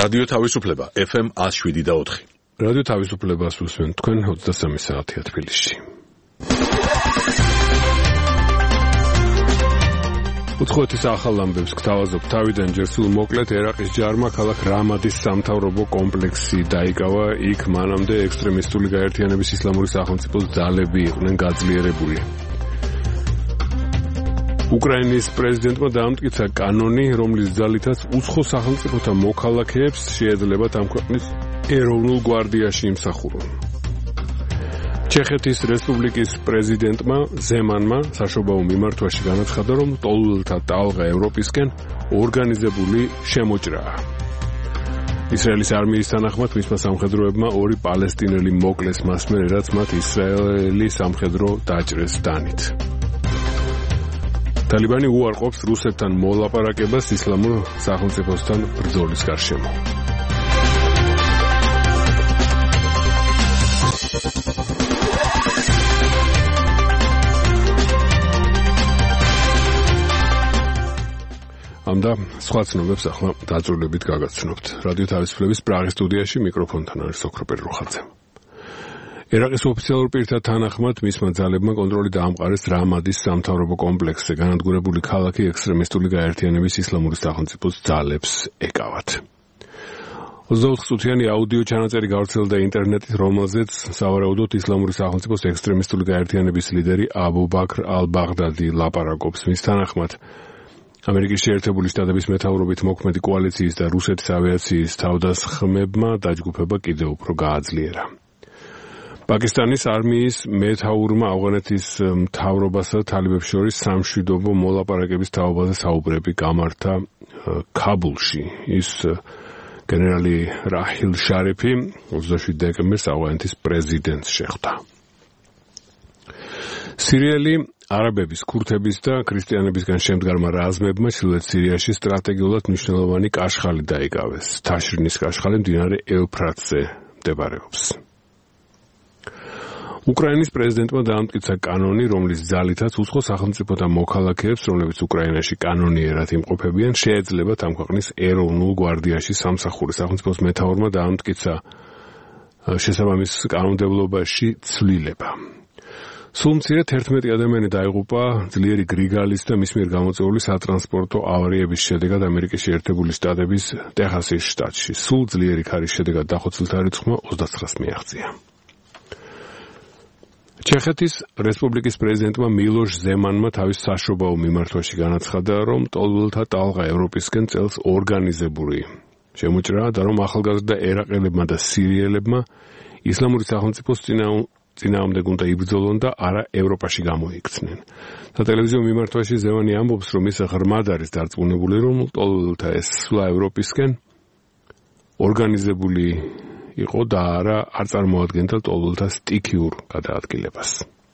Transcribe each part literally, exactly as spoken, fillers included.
რადიო თავისუფლება ეფ ემ one oh seven და four. რადიო თავისუფლებას უსმენთ თქვენ ოცდასამი საათია თბილისში. უცხოეთის ახალ ამბებს გთავაზობ თავიდან ჯერ სულ მოკლედ ერაყის ჯარმა ქალაქ რამადის სამთავრობო კომპლექსი დაიკავა. იქ მანამდე ექსტრემისტული გაერთიანების ისლამური სახელმწიფოს ძალები იყვნენ გაძლიერებული. უკრაინის პრეზიდენტმა დაამტკიცა კანონი, რომლის ძალითაც უცხო სახელმწიფოთა მოქალაქეებს შეეძლებათ ამ ქვეყნის ეროვნულ გვარდიაში იმსახურონ. ჩეხეთის რესპუბლიკის პრეზიდენტმა ზემანმა საშობაო მიმართვაში განაცხადა, რომ ტოლულთა ტალღა ევროპისკენ ორგანიზებული შემოჭრაა. ისრაელის არმიის თანახმად მისმა სამხედროებმა ორი პალესტინელი მოკლეს მას მერე, რაც მათ ისრაელი სამხედრო დაჭრეს დანით. ტალიბანი უარყოფს რუსეთთან მოლაპარაკებას ისლამურ სახელმწიფოსთან ბრძოლის გარშემო. ამდა სხვა ცნობებს ახლა დაწვრილებით გაგაცნობთ. რადიო თავისუფლების პრაღის სტუდიაში მიკროფონთან არის ოქროპერ რუხაძე. ერაყის ოფიციალურ პირთა თანახმად მისმა ძალებმა კონტროლი დაამყარეს რამადის სამთავრობო კომპლექსზე. განადგურებული ქალაქი ექსტრემისტული გაერთიანების ისლამური სახელმწიფოს ძალებს ეკავათ. ოცდაოთხ წუთიანი აუდიო ჩანაწერი გავრცელდა ინტერნეტით, რომელზეც სავარაუდოდ ისლამური სახელმწიფოს ექსტრემისტული გაერთიანების ლიდერი აბუ ბაქრ ალ-ბაღდადი ლაპარაკობს. მის თანახმად ამერიკის შეერთებული შტატების მეთაურობით მოქმედი კოალიციის და რუსეთის ავიაციის თავდასხმებმა დაჯგუფება კიდევ უფრო გააძლიერა. პაკისტანის არმიის მეთაურმა ავღანეთის მთავრობასა და თალიბებს შორის სამშვიდობო მოლაპარაკების თაობაზე საუბრები გამართა ქაბულში. ის გენერალი რაჰილ შარიფი ოცდაშვიდ დეკემბერს ავღანეთის პრეზიდენტს შეხვდა. სირიელი არაბების, ქურთების და ქრისტიანებისგან შემდგარმა რაზმებმა ჩრდილოეთ სირიაში სტრატეგიულად მნიშვნელოვანი კაშხალი დაიკავეს. თაშრინის კაშხალი მდინარე ევფრატზე მდებარეობს. უკრაინის პრეზიდენტმა დაამტკიცა კანონი, რომლის ძალითაც უცხო სახელმწიფოთა მოქალაქეებს, რომლებიც უკრაინაში კანონიერად იმყოფებიან, შეეძლებათ ამ ქვეყნის ეროვნულ გვარდიაში სამსახური. სახელმწიფოს მეთაურმა დაამტკიცა შესაბამის კანონმდებლობაში ცვლილება. სულ მცირე თერთმეტი ადამიანი დაიღუპა ძლიერი გრიგალის და მის მიერ გამოწვეული სატრანსპორტო ავარიების შედეგად ამერიკის შეერთებული შტატების ტეხასის შტატში. სულ ძლიერი ქარის შედეგად დახოცილთა რიცხვმა ოცდაცხრას მიაღწია. ჩეხეთის რესპუბლიკის პრეზიდენტმა მილოშ ზემანმა თავის საშობაო მიმართვაში განაცხადა, რომ ტოლულთა ტალღა ევროპისკენ წელს ორგანიზებული შემოჭრაა და რომ ახალგაზრდა ერაყელებმა და სირიელებმა ისლამური სახელმწიფოს წინააღმდეგ უნდა იბრძოლონ და არა ევროპაში გამოიქცნენ. სატელევიზიო მიმართვაში ზემანი ამბობს, რომ ის ღრმად არის დარწმუნებული, რომ ტოლულთა ესვლა ევროპისკენ ორგანიზებული იყო და არა არ წარმოადგენდა ტოლულთა სტიქიურ გადაადგილებას.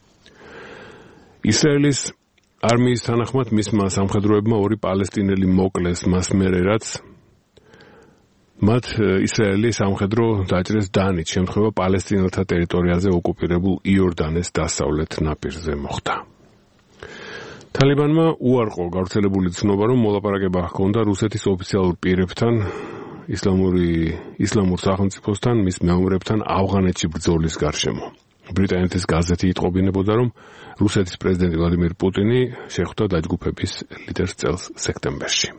ისრაელის არმიის თანახმად მისმა სამხედროებმა ორი პალესტინელი მოკლეს მას მერე, რაც მათ ისრაელი სამხედრო დაჭრეს დანით. შემთხვევა პალესტინელთა ტერიტორიაზე ოკუპირებულ იორდანეს დასავლეთ ნაპირზე მოხდა. თალიბანმა უარყო გავრცელებული ცნობა, რომ მოლაპარაკება ჰქონდა რუსეთის ოფიციალურ პირებთან, ისლამური ისლამურ სახელმწიფოსთან, მის მეომრებთან ავღანეთში ბრძოლის გარშემო. ბრიტანეთის გაზეთი იტყობინებოდა, რომ რუსეთის პრეზიდენტი ვლადიმირ პუტინი შეხვდა დაჯგუფების ლიდერს წელს სექტემბერში.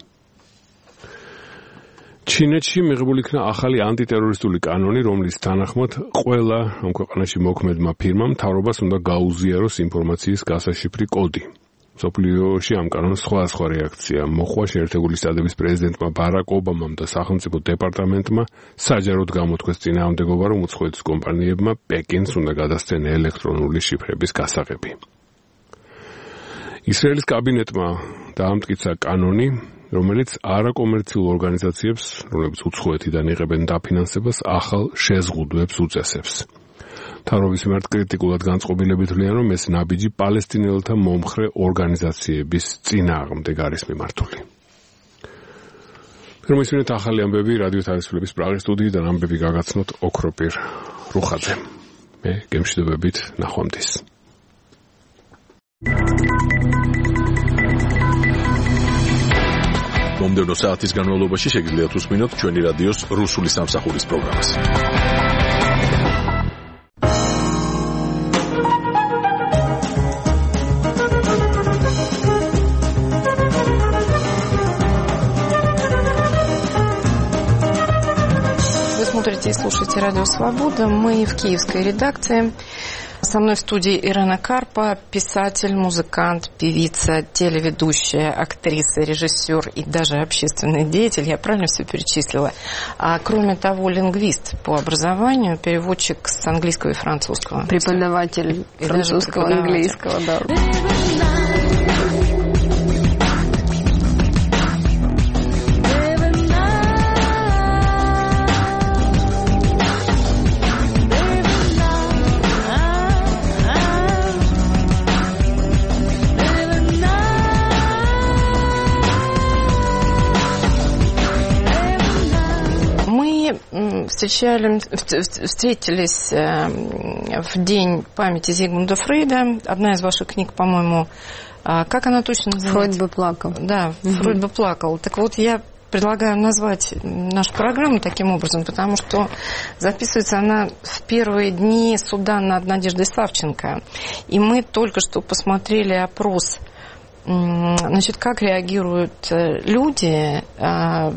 ჩინეთში მიღებული იქნა ახალი ანტიტერორისტული კანონი, რომლის თანახმად ყველა ამ ქვეყანაში მოქმედმა ფირმამ მთავრობას უნდა გაუზიაროს ინფორმაციის გასაშიფრი კოდი. მსოფლიოში ამ კანონს სხვადასხვა რეაქცია მოჰყვა. შეერთებული შტატების პრეზიდენტმა ბარაკ ობამამ და სახელმწიფო დეპარტამენტმა საჯაროდ გამოთქვეს წინააღმდეგობა, რომ უცხოეთის კომპანიებმა პეკინს უნდა გადასცენ ელექტრონული შიფრების გასაღები. ისრაელის კაბინეტმა დაამტკიცა კანონი, რომელიც არაკომერციულ ორგანიზაციებს, რომლებიც უცხოეთიდან იღებენ დაფინანსებას, ახალ შეზღუდვებს უწესებს. მთავრობის მიმართ კრიტიკულად განწყობილებით თვლიან, რომ ეს ნაბიჯი პალესტინელთა მომხრე ორგანიზაციების წინააღმდეგ არის მიმართული. პირველი ახალი ამბები რადიო თავისუფლების პრაღის სტუდიიდან ამბები გაგაცნოთ ოქროპირ რუხაძე. მე გემშვიდობებით ნახვამდის. მომდევნო საათის განმავლობაში შეგიძლიათ უსმინოთ ჩვენი რადიოს რუსული სამსახურის პროგრამას. Смотрите и слушаете Радио Свобода. Мы в киевской редакции. Со мной в студии Ирена Карпа, писатель, музыкант, певица, телеведущая, актриса, режиссер и даже общественный деятель. Я правильно все перечислила? А кроме того, лингвист по образованию, переводчик с английского и французского. Преподаватель и французского, английского, да. Встречали, встретились в день памяти Зигмунда Фрейда. Одна из ваших книг, по-моему, как она точно называется? «Фройд бы плакал». Да, «Фройд бы плакал». Так вот, я предлагаю назвать нашу программу таким образом, потому что записывается она в первые дни суда над Надеждой Савченко. И мы только что посмотрели опрос, значит, как реагируют люди на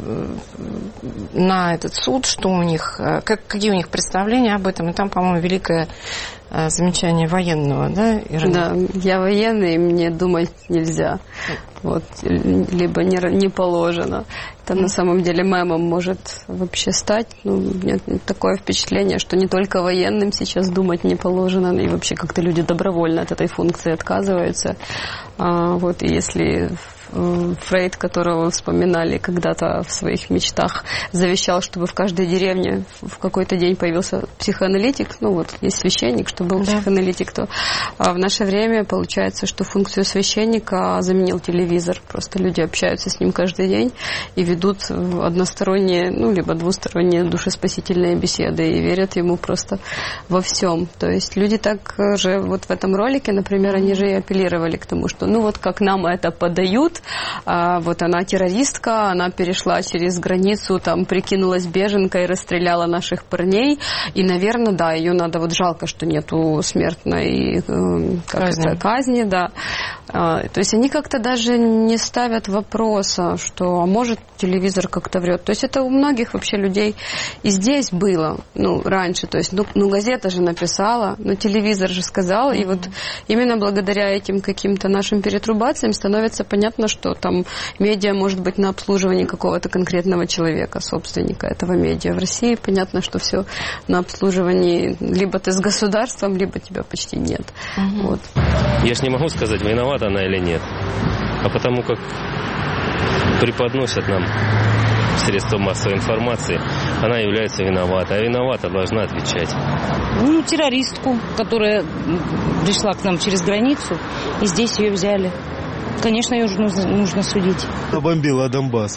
этот суд, что у них, как, какие у них представления об этом. И там, по-моему, великое замечание военного, да, Ирина? Да, я военный, мне думать нельзя. Вот, либо не, не положено. Это на самом деле мемом может вообще стать. Ну, у меня такое впечатление, что не только военным сейчас думать не положено, и вообще как-то люди добровольно от этой функции отказываются. А, вот, и если Фрейд, которого вы вспоминали когда-то в своих мечтах, завещал, чтобы в каждой деревне в какой-то день появился психоаналитик, ну вот есть священник, что был да. психоаналитик, то а в наше время получается, что функцию священника заменил телевизор. Просто люди общаются с ним каждый день и ведут односторонние, ну либо двусторонние душеспасительные беседы и верят ему просто во всем. То есть люди так же вот в этом ролике, например, они же и апеллировали к тому, что ну вот как нам это подают, а вот она террористка, она перешла через границу, там прикинулась беженкой, расстреляла наших парней, и, наверное, да, ее надо, вот жалко, что нету смертной э, как казни. Это, казни, да. А, то есть они как-то даже не ставят вопроса, что, а может, телевизор как-то врет. То есть это у многих вообще людей и здесь было, ну, раньше, то есть, ну, ну газета же написала, ну, телевизор же сказал, mm-hmm. и вот именно благодаря этим каким-то нашим перетрубациям становится понятно, что там медиа может быть на обслуживании какого-то конкретного человека, собственника этого медиа. В России понятно, что все на обслуживании либо ты с государством, либо тебя почти нет. Угу. Вот. Я ж не могу сказать, виновата она или нет. А потому как преподносят нам средства массовой информации, она является виноватой. А виновата должна отвечать. Ну, террористку, которая пришла к нам через границу, и здесь ее взяли. Конечно, ее нужно, нужно судить. Бомбила Донбасс.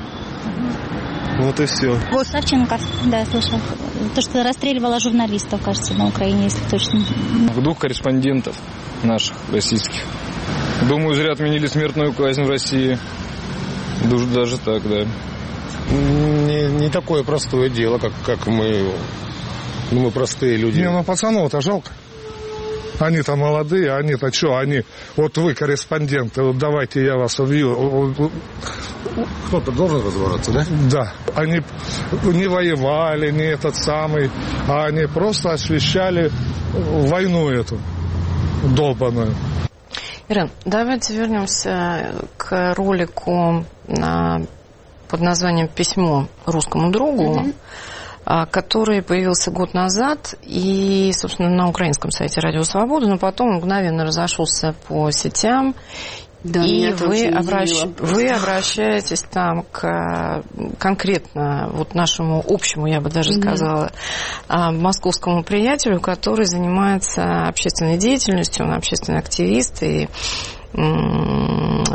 Вот и все. Вот Савченко, да, слышал. То, что расстреливала журналистов, кажется, на Украине, если точно. Двух корреспондентов наших, российских. Думаю, зря отменили смертную казнь в России. Даже так, да. Не, не такое простое дело, как, как мы, ну, мы простые люди. Не, ну пацанов-то жалко. Они-то молодые, они-то что, они... Вот вы корреспонденты, вот давайте я вас убью. Кто-то должен разобраться, да? Да. Они не воевали, не этот самый, а они просто освещали войну эту долбаную. Ирен, давайте вернемся к ролику на, под названием «Письмо русскому другу», mm-hmm. который появился год назад и, собственно, на украинском сайте «Радио Свобода», но потом мгновенно разошелся по сетям. Да, и вы, обращ... вы обращаетесь там к конкретно вот нашему общему, я бы даже mm-hmm. сказала, московскому приятелю, который занимается общественной деятельностью, он общественный активист и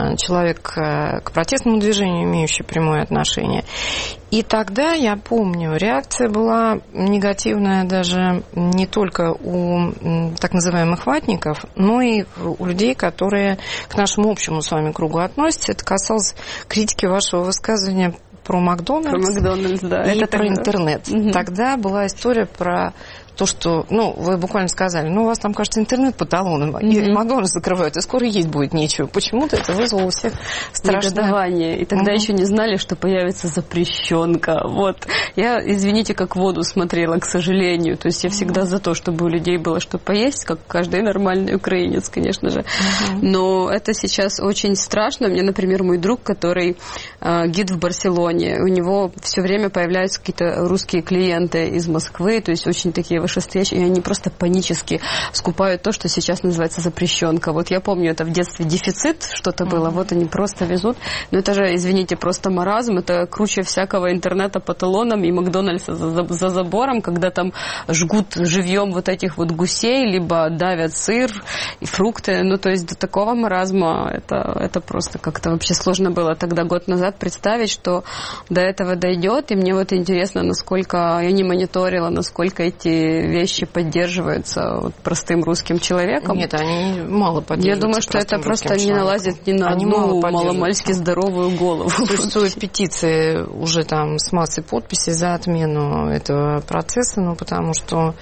человек к протестному движению, имеющий прямое отношение. И тогда, я помню, реакция была негативная даже не только у так называемых ватников, но и у людей, которые к нашему общему с вами кругу относятся. Это касалось критики вашего высказывания про Макдональдс, про Макдональдс, да. И это про тогда... интернет. Угу. Тогда была история про то, что, ну, вы буквально сказали, ну, у вас там, кажется, интернет по талонам, mm-hmm. и Макдональдс закрывают, и скоро есть будет нечего. Почему-то это вызвало у всех страшное негодование. И тогда mm-hmm. еще не знали, что появится запрещенка. Вот. Я, извините, как воду смотрела, к сожалению. То есть я всегда mm-hmm. за то, чтобы у людей было что поесть, как каждый нормальный украинец, конечно же. Mm-hmm. Но это сейчас очень страшно. Мне, например, мой друг, который э, гид в Барселоне, у него все время появляются какие-то русские клиенты из Москвы, то есть очень такие вышестоящие, и они просто панически скупают то, что сейчас называется запрещенка. Вот я помню, это в детстве дефицит что-то было, mm-hmm. вот они просто везут. Но это же, извините, просто маразм, это круче всякого интернета по талонам и Макдональдса за, за, за забором, когда там жгут живьем вот этих вот гусей, либо давят сыр и фрукты. Ну, то есть до такого маразма это, это просто как-то вообще сложно было тогда, год назад, представить, что до этого дойдет. И мне вот интересно, насколько я не мониторила, насколько эти вещи поддерживаются вот простым русским человеком. Нет, они мало поддерживаются. Я думаю, что это просто не налазит ни на они одну маломальски здоровую голову. Существуют петиции уже там с массой подписей за отмену этого процесса, ну, потому что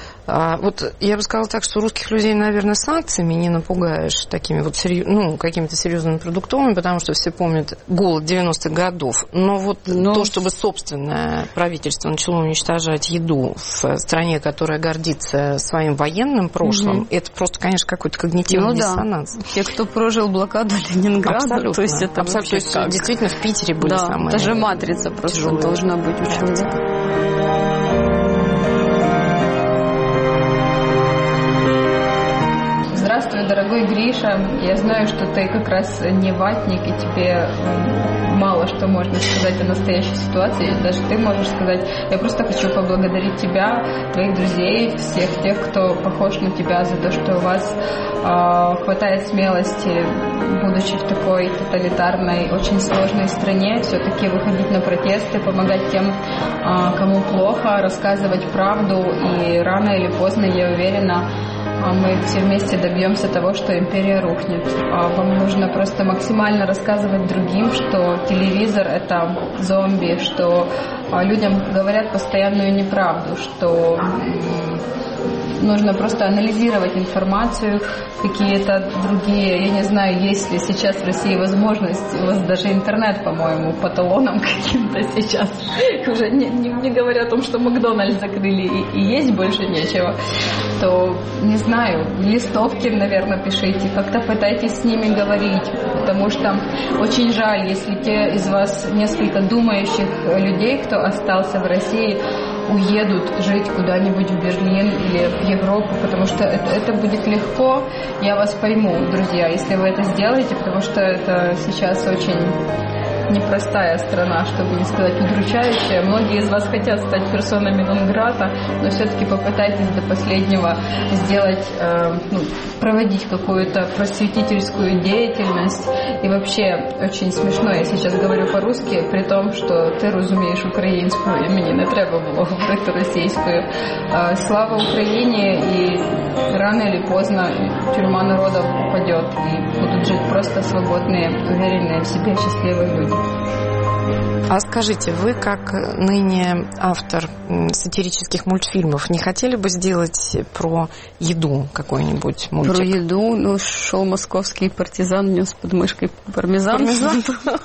А, вот я бы сказала так, что русских людей, наверное, санкциями не напугаешь такими вот серьез... ну, какими-то серьезными продуктовыми, потому что все помнят голод девяностых годов. Но вот Но... то, чтобы собственное правительство начало уничтожать еду в стране, которая гордится своим военным прошлым, угу. это просто, конечно, какой-то когнитивный ну, диссонанс. Да. Те, кто прожил блокаду Ленинграда, абсолютно. То есть это абсолютно. То есть, как? Действительно, в Питере были да, самые даже матрица просто тяжелые. Должна быть у человека. Здравствуй, дорогой Гриша. Я знаю, что ты как раз не ватник, и тебе мало что можно сказать о настоящей ситуации. Даже ты можешь сказать. Я просто хочу поблагодарить тебя, твоих друзей, всех тех, кто похож на тебя, за то, что у вас э, хватает смелости, будучи в такой тоталитарной, очень сложной стране, все-таки выходить на протесты, помогать тем, э, кому плохо, рассказывать правду. И рано или поздно, я уверена, мы все вместе добьемся того, что империя рухнет. Вам нужно просто максимально рассказывать другим, что телевизор — это зомби, что людям говорят постоянную неправду, что нужно просто анализировать информацию, какие-то другие, я не знаю, есть ли сейчас в России возможность, у вас даже интернет, по-моему, по талонам каким-то сейчас, уже не, не, не говоря о том, что Макдональдс закрыли и, и есть больше нечего, то, не знаю, листовки, наверное, пишите, как-то пытайтесь с ними говорить, потому что очень жаль, если те из вас несколько думающих людей, кто остался в России, уедут жить куда-нибудь в Берлин или в Европу, потому что это, это будет легко. Я вас пойму, друзья, если вы это сделаете, потому что это сейчас очень непростая страна, чтобы не сказать удручающая. Многие из вас хотят стать персонами нон-грата, но все-таки попытайтесь до последнего сделать, э, ну, проводить какую-то просветительскую деятельность. И вообще очень смешно, я сейчас говорю по-русски, при том, что ти розумієш українську, і мені не треба було говорити російською. Э, слава Украине, и рано или поздно тюрьма народов упадет, и будут жить просто свободные, уверенные в себе, счастливые люди. А скажите, вы как ныне автор сатирических мультфильмов не хотели бы сделать про еду какой-нибудь мультик? Про еду? Ну, шел московский партизан, нес под мышкой пармезан. Пармезан?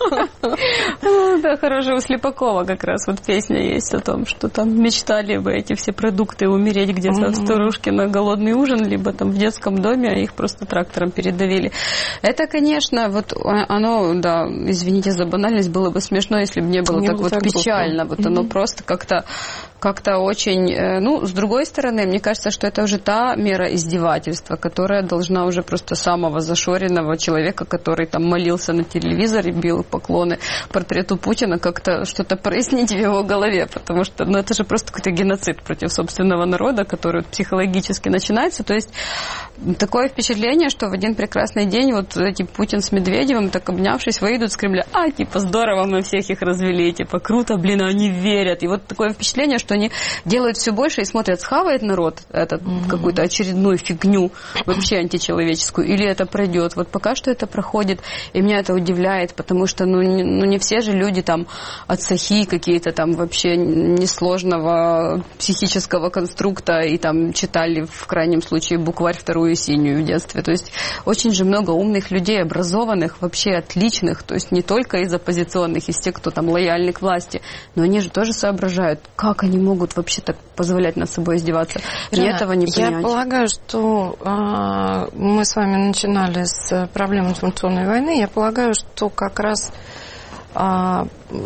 Да, хорошая, у Слепакова как раз вот песня есть о том, что там мечтали бы эти все продукты умереть где-то в старушке на голодный ужин, либо там в детском доме, а их просто трактором передавили. Это, конечно, вот оно, да, извините за банальность, было бы смешно, если бы не было не так вот печально. Вот mm-hmm. оно просто как-то как-то очень... Ну, с другой стороны, мне кажется, что это уже та мера издевательства, которая должна уже просто самого зашоренного человека, который там молился на телевизоре, бил поклоны портрету Путина, как-то что-то прояснить в его голове, потому что, ну, это же просто какой-то геноцид против собственного народа, который психологически начинается. То есть такое впечатление, что в один прекрасный день вот эти Путин с Медведевым, так обнявшись, выйдут с Кремля. А, типа, здорово, мы всех их развели, типа, круто, блин, они верят. И вот такое впечатление, что они делают все больше и смотрят, схавает народ этот, mm-hmm. какую-то очередную фигню, вообще античеловеческую, или это пройдет. Вот пока что это проходит, и меня это удивляет, потому что, ну, не, ну, не все же люди там отсахи какие-то там вообще несложного психического конструкта и там читали в крайнем случае букварь вторую синюю в детстве. То есть очень же много умных людей, образованных, вообще отличных, то есть не только из оппозиционных, из тех, кто там лояльны к власти, но они же тоже соображают, как они могут вообще так позволять над собой издеваться. Мне Ирина, этого не понять. Я полагаю, что э, мы с вами начинали с проблем информационной войны. Я полагаю, что как раз э,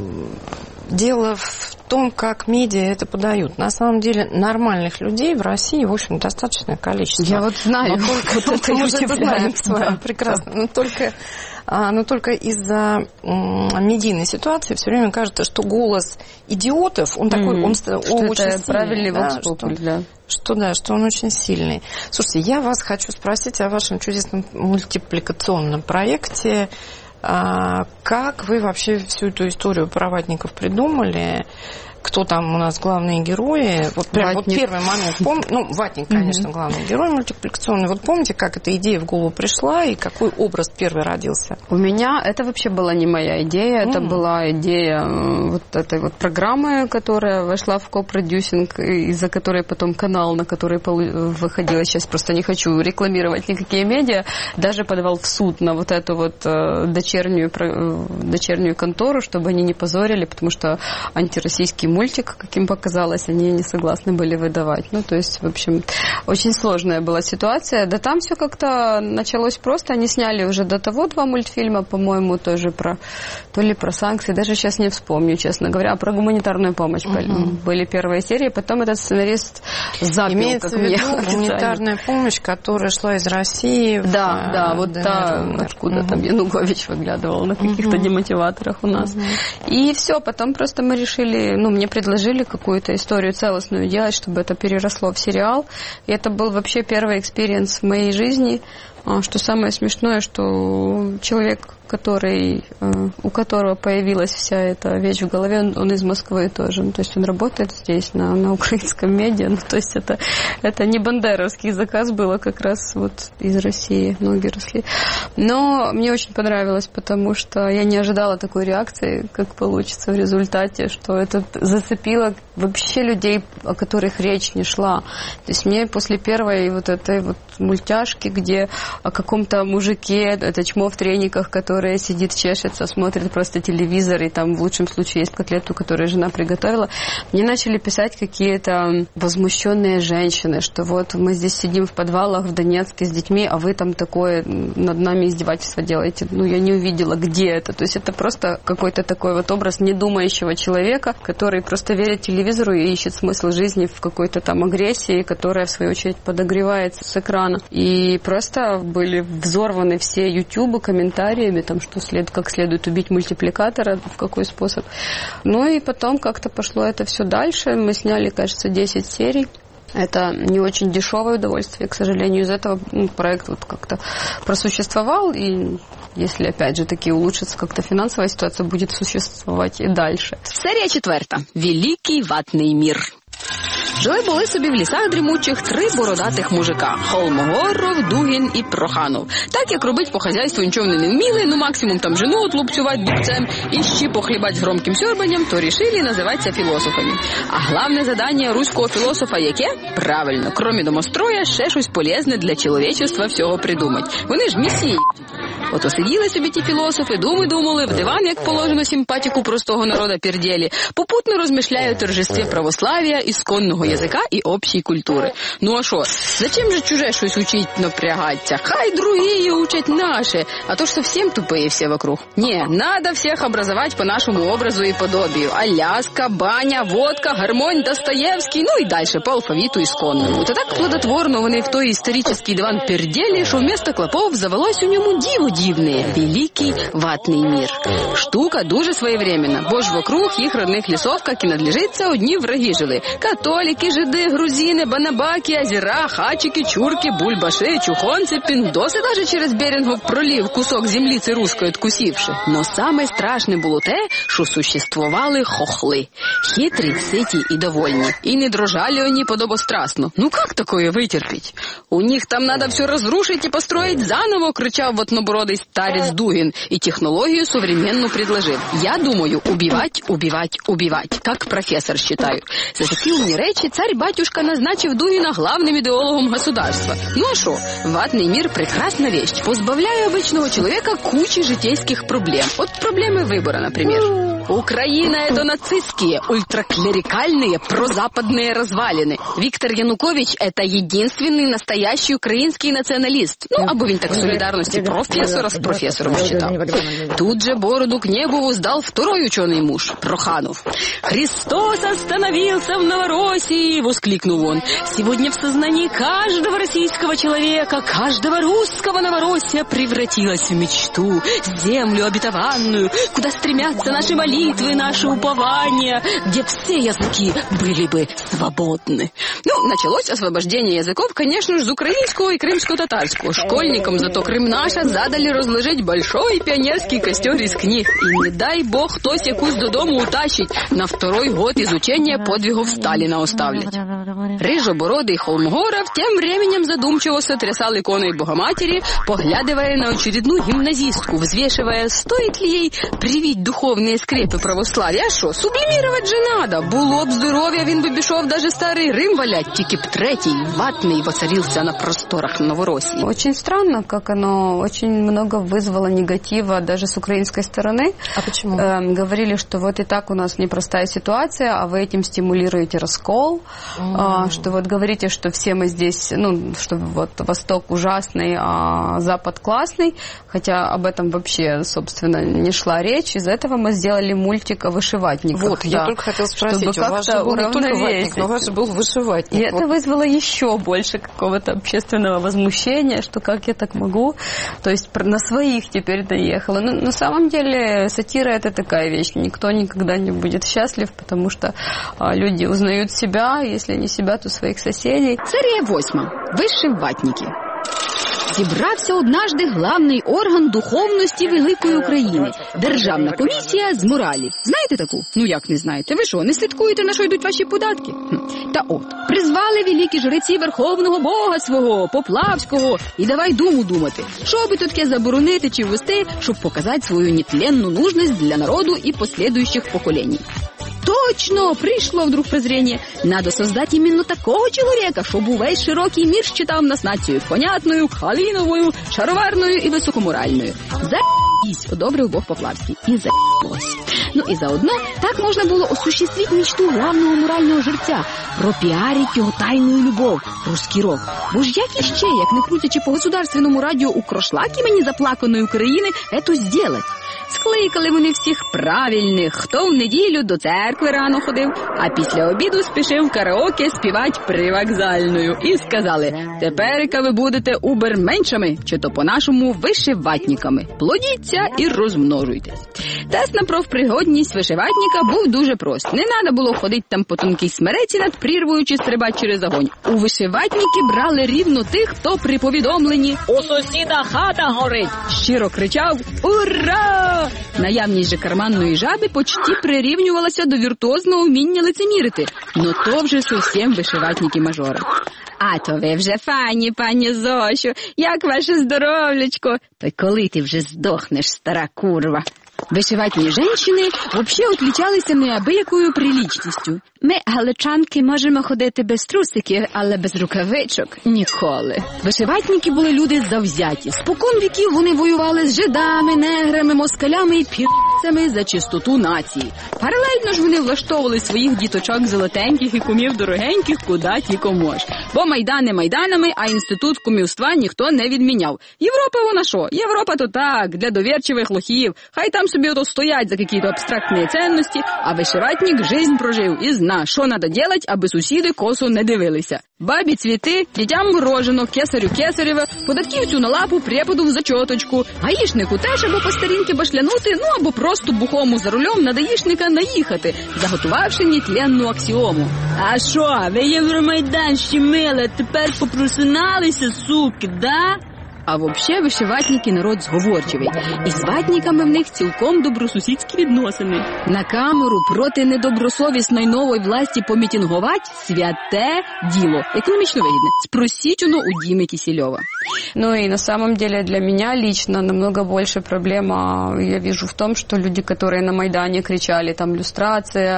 дело в том, как медиа это подают. На самом деле нормальных людей в России, в общем, достаточное количество. Я вот знаю, вот это мы уже знаем с вами прекрасно. Но только... Но только из-за медийной ситуации все время кажется, что голос идиотов, он такой, он, что он очень это сильный. Правильный да, что, да. Что, да, что он очень сильный. Слушайте, я вас хочу спросить о вашем чудесном мультипликационном проекте. Как вы вообще всю эту историю про ватников придумали? Кто там у нас главные герои? Вот прям вот первый момент. Пом... Ну, Ватник, конечно, главный герой мультипликационный. Вот помните, как эта идея в голову пришла и какой образ первый родился? У меня это вообще была не моя идея. Mm. Это была идея вот этой вот программы, которая вошла в копродюсинг, из-за которой потом канал, на который выходила, сейчас просто не хочу рекламировать никакие медиа, даже подавал в суд на вот эту вот дочернюю, дочернюю контору, чтобы они не позорили, потому что антироссийский мультик, как им показалось, они не согласны были выдавать. Ну, то есть, в общем, очень сложная была ситуация. Да там все как-то началось просто. Они сняли уже до того два мультфильма, по-моему, тоже про, то ли про санкции, даже сейчас не вспомню, честно говоря, про гуманитарную помощь. Uh-huh. Были первые серии, потом этот сценарист запил, имеется как в виду мне гуманитарная помощь, которая шла из России. Да, в, да, вот да, та, откуда uh-huh. там Янукович выглядывал на каких-то uh-huh. демотиваторах у нас. Uh-huh. И все, потом просто мы решили, ну, мне предложили какую-то историю целостную делать, чтобы это переросло в сериал. И это был вообще первый экспириенс в моей жизни. Что самое смешное, что человек, который, у которого появилась вся эта вещь в голове, он, он из Москвы тоже. Ну, то есть он работает здесь, на, на украинском медиа. Ну, то есть это, это не бандеровский заказ был, а как раз вот из России ноги росли. Но мне очень понравилось, потому что я не ожидала такой реакции, как получится в результате, что это зацепило вообще людей, о которых речь не шла. То есть мне после первой вот этой вот мультяшки, где о каком-то мужике, это чмо в трениках, который сидит, чешется, смотрит просто телевизор, и там в лучшем случае есть котлету, которую жена приготовила, мне начали писать какие-то возмущенные женщины, что вот мы здесь сидим в подвалах в Донецке с детьми, а вы там такое над нами издевательство делаете. Ну, я не увидела, где это. То есть это просто какой-то такой вот образ недумающего человека, который просто верит телевизору и ищет смысл жизни в какой-то там агрессии, которая, в свою очередь, подогревается с экрана. И просто были взорваны все ютубы комментариями, там, что след, как следует убить мультипликатора, в какой способ. Ну и потом как-то пошло это все дальше. Мы сняли, кажется, десять серий. Это не очень дешевое удовольствие, к сожалению. Из этого ну, проект вот как-то просуществовал, и если, опять же, таки улучшится как-то финансовая ситуация, будет существовать и дальше. Серія четверта. Великий ватний мір. Жили-були собі в лісах дрімучих три бородатих мужика – Холмогоров, Дугін і Проханов. Так, як робить по хазяйству нічого вони не вміли, ну максимум там жену отлупцювати дубцем і ще похлібать громким сьорбанням, то рішили називатися філософами. А головне задання руського філософа яке? Правильно, крім домостроя, ще щось полезне для чоловічества всього придумати. Вони ж місії. Ото сиділи собі ті філософи, думи-думали, в диван, як положено симпатику простого народа пердєлі, попутно розмишляють о торжестві православ'я, ісконного язика і общій культури. Ну а що, зачем же чуже щось учить напрягаться? Хай другие учать наши, а то ж совсем тупые все вокруг. Не, надо всех образовать по нашему образу и подобию. Аляска, баня, водка, гармонь, Достоєвський, ну і дальше по алфавіту ісконному. Та так плодотворно вони в той історичний диван пердєлі, що вместо клопов завелось у ньому диво дивне – великий ватний мір. Штука дуже своєвременна, бо ж вокруг їх родних лісов, як і надлежиться, одні враги жили. Католики, жиди, грузини, банабаки, озера, хачики, чурки, бульбаши, чухонці, піндоси даже через Берінгов пролив кусок землиці руської откусивши. Но саме страшне було те, що существували хохли. Хитрі, ситі і довольні. І не дрожали вони подобострастно. Ну как такое вытерпеть? У них там надо все разрушить и построить заново, кричал ватнобородый старец Дугин. И технологию современную предложил. Я думаю, убивать, убивать, убивать. Как профессор считаю. За такі умні речі царь-батюшка назначив Дугина главным идеологом государства. Ну а шо? Ватный мир – прекрасная вещь. Позбавляя обычного человека кучи житейских проблем. От проблемы выбора, например. Украина – это нацистские, ультраклерикальные, прозападные развалины. Виктор Янукович – это единственный настоящий украинский националист. Ну, або він так солидарности профессора с профессором считал. Тут же бороду к небу воздал второй ученый муж, Проханов. «Христос остановился в Новороссии!» – воскликнул он. «Сегодня в сознании каждого российского человека, каждого русского Новороссия превратилась в мечту, землю обетованную, куда стремятся наши молитвы, молитвы, наши упования, где все языки были бы свободны». Ну, началось освобождение языков, конечно же, с украинского и крымско-татарского. Школьникам зато Крым наша задали разложить большой пионерский костер из книг. И не дай бог хтось якусь додому утащить, на второй год изучения подвигов Сталина оставлять. Рыжебородый Холмгоров тем временем задумчиво сотрясал иконой Богоматери, поглядывая на очередную гимназистку, взвешивая, стоит ли ей привить духовные скрепы православ'я. А що, сублімірувати же надо. Було б здоров'я, він би пішов даже старий Рим валять, тільки б третій, ватний, воцарился на просторах Новороссии. Очень странно, как оно очень много вызвало негатива даже с украинской стороны. А почему? Э, говорили, что вот и так у нас непростая ситуация, а вы этим стимулируете раскол, mm. э, что вот говорите, что все мы здесь, ну, что вот Восток ужасный, а Запад классный, хотя об этом вообще, собственно, не шла речь. Из этого мы сделали мультик о вышиватниках. Вот, да, я только хотела спросить, у вас же был не только ватник, но у вас же был вышиватник. И вот. Это вызвало еще больше какого-то общественного возмущения, что как я так могу, то есть на своих теперь доехала. Но на самом деле сатира – это такая вещь, никто никогда не будет счастлив, потому что а, люди узнают себя, если не себя, то своих соседей. Серія восьма. Вишиватники. Зібрався однажды главний орган духовності Великої України – Державна комісія з моралі. Знаєте таку? Ну як не знаєте? Ви що, не слідкуєте, на що йдуть ваші податки? Хм. Та от, призвали великі жреці Верховного Бога свого, Поплавського, і давай думу думати, що би тут таке заборонити чи ввести, щоб показати свою нетленну нужність для народу і послідуючих поколінь. Точно, пришло вдруг прозрение. Надо создать именно такого человека, чтобы увесь широкий мир считал нас нацию понятную, калиновую, шароварную и высокоморальную. За***ись, одобрил Бог Поплавский. И за***лось. Ну и заодно так можно было осуществить мечту главного морального жерця, пропіарить його тайную любов, русский рок. Бо ж як іще, як не крутячи по государственному радіо у крошлаки мені заплаканої України, ету сделать? Скликали вони всіх правильних, хто в неділю до церкви рано ходив, а після обіду спішив караоке співати привокзальною. І сказали, теперика ви будете уберменшами, чи то по-нашому вишиватниками. Плодіться і розмножуйтесь. Тест на профпригодність вишиватника був дуже прост. Не треба було ходити там по тонкій смереці над прірвою чи стрибати через огонь. У вишиватники брали рівно тих, хто при повідомленні «У сусіда хата горить!» щиро кричав «Ура!». Наявність же карманної жаби почти прирівнювалася до віртуозного вміння лицемірити. Но то вже зовсім вишиватники-мажори. А то ви вже файні, пані Зосю, як ваше здоров'ячко? Та коли ти вже здохнеш, стара курва? Вишиватні жінки взагалі отличалися неабиякою прилічністю. Ми, галичанки, можемо ходити без трусиків, але без рукавичок – ніколи. Вишиватники були люди завзяті. Спокон віків вони воювали з жидами, неграми, москалями і пірцями за чистоту нації. Паралельно ж вони влаштовували своїх діточок золотеньких і кумів дорогеньких куди тільки мож. Бо майдани майданами, а інститут кумівства ніхто не відміняв. Європа вона що? Європа то так, для довірчивих лохів. Хай там собі ото стоять за якісь абстрактні цінності, а вишиватник жизнь прожив і зна, що треба робити, аби сусіди косо не дивилися. Бабі цвіти, дітям морожено, кесарю кесареве, податківцю на лапу, преподу в зачоточку, гаїшнику теж або по старінки башлянути, ну або просто бухому за рулем на даїшника наїхати, заготувавши нетленну аксіому. А що, ви Євромайдан щемили, тепер попросиналися, суки, да? А взагалі вишиватники народ зговорчивий. І з ватниками в них цілком добросусідські відносини. На камеру проти недобросовісної нової власті помітингувати – святе діло. Економічно вигідне. Спросіть воно у Діми Кисельова. Ну и на самом деле для меня лично намного больше проблема я вижу в том, что люди, которые на Майдане кричали, там, люстрация,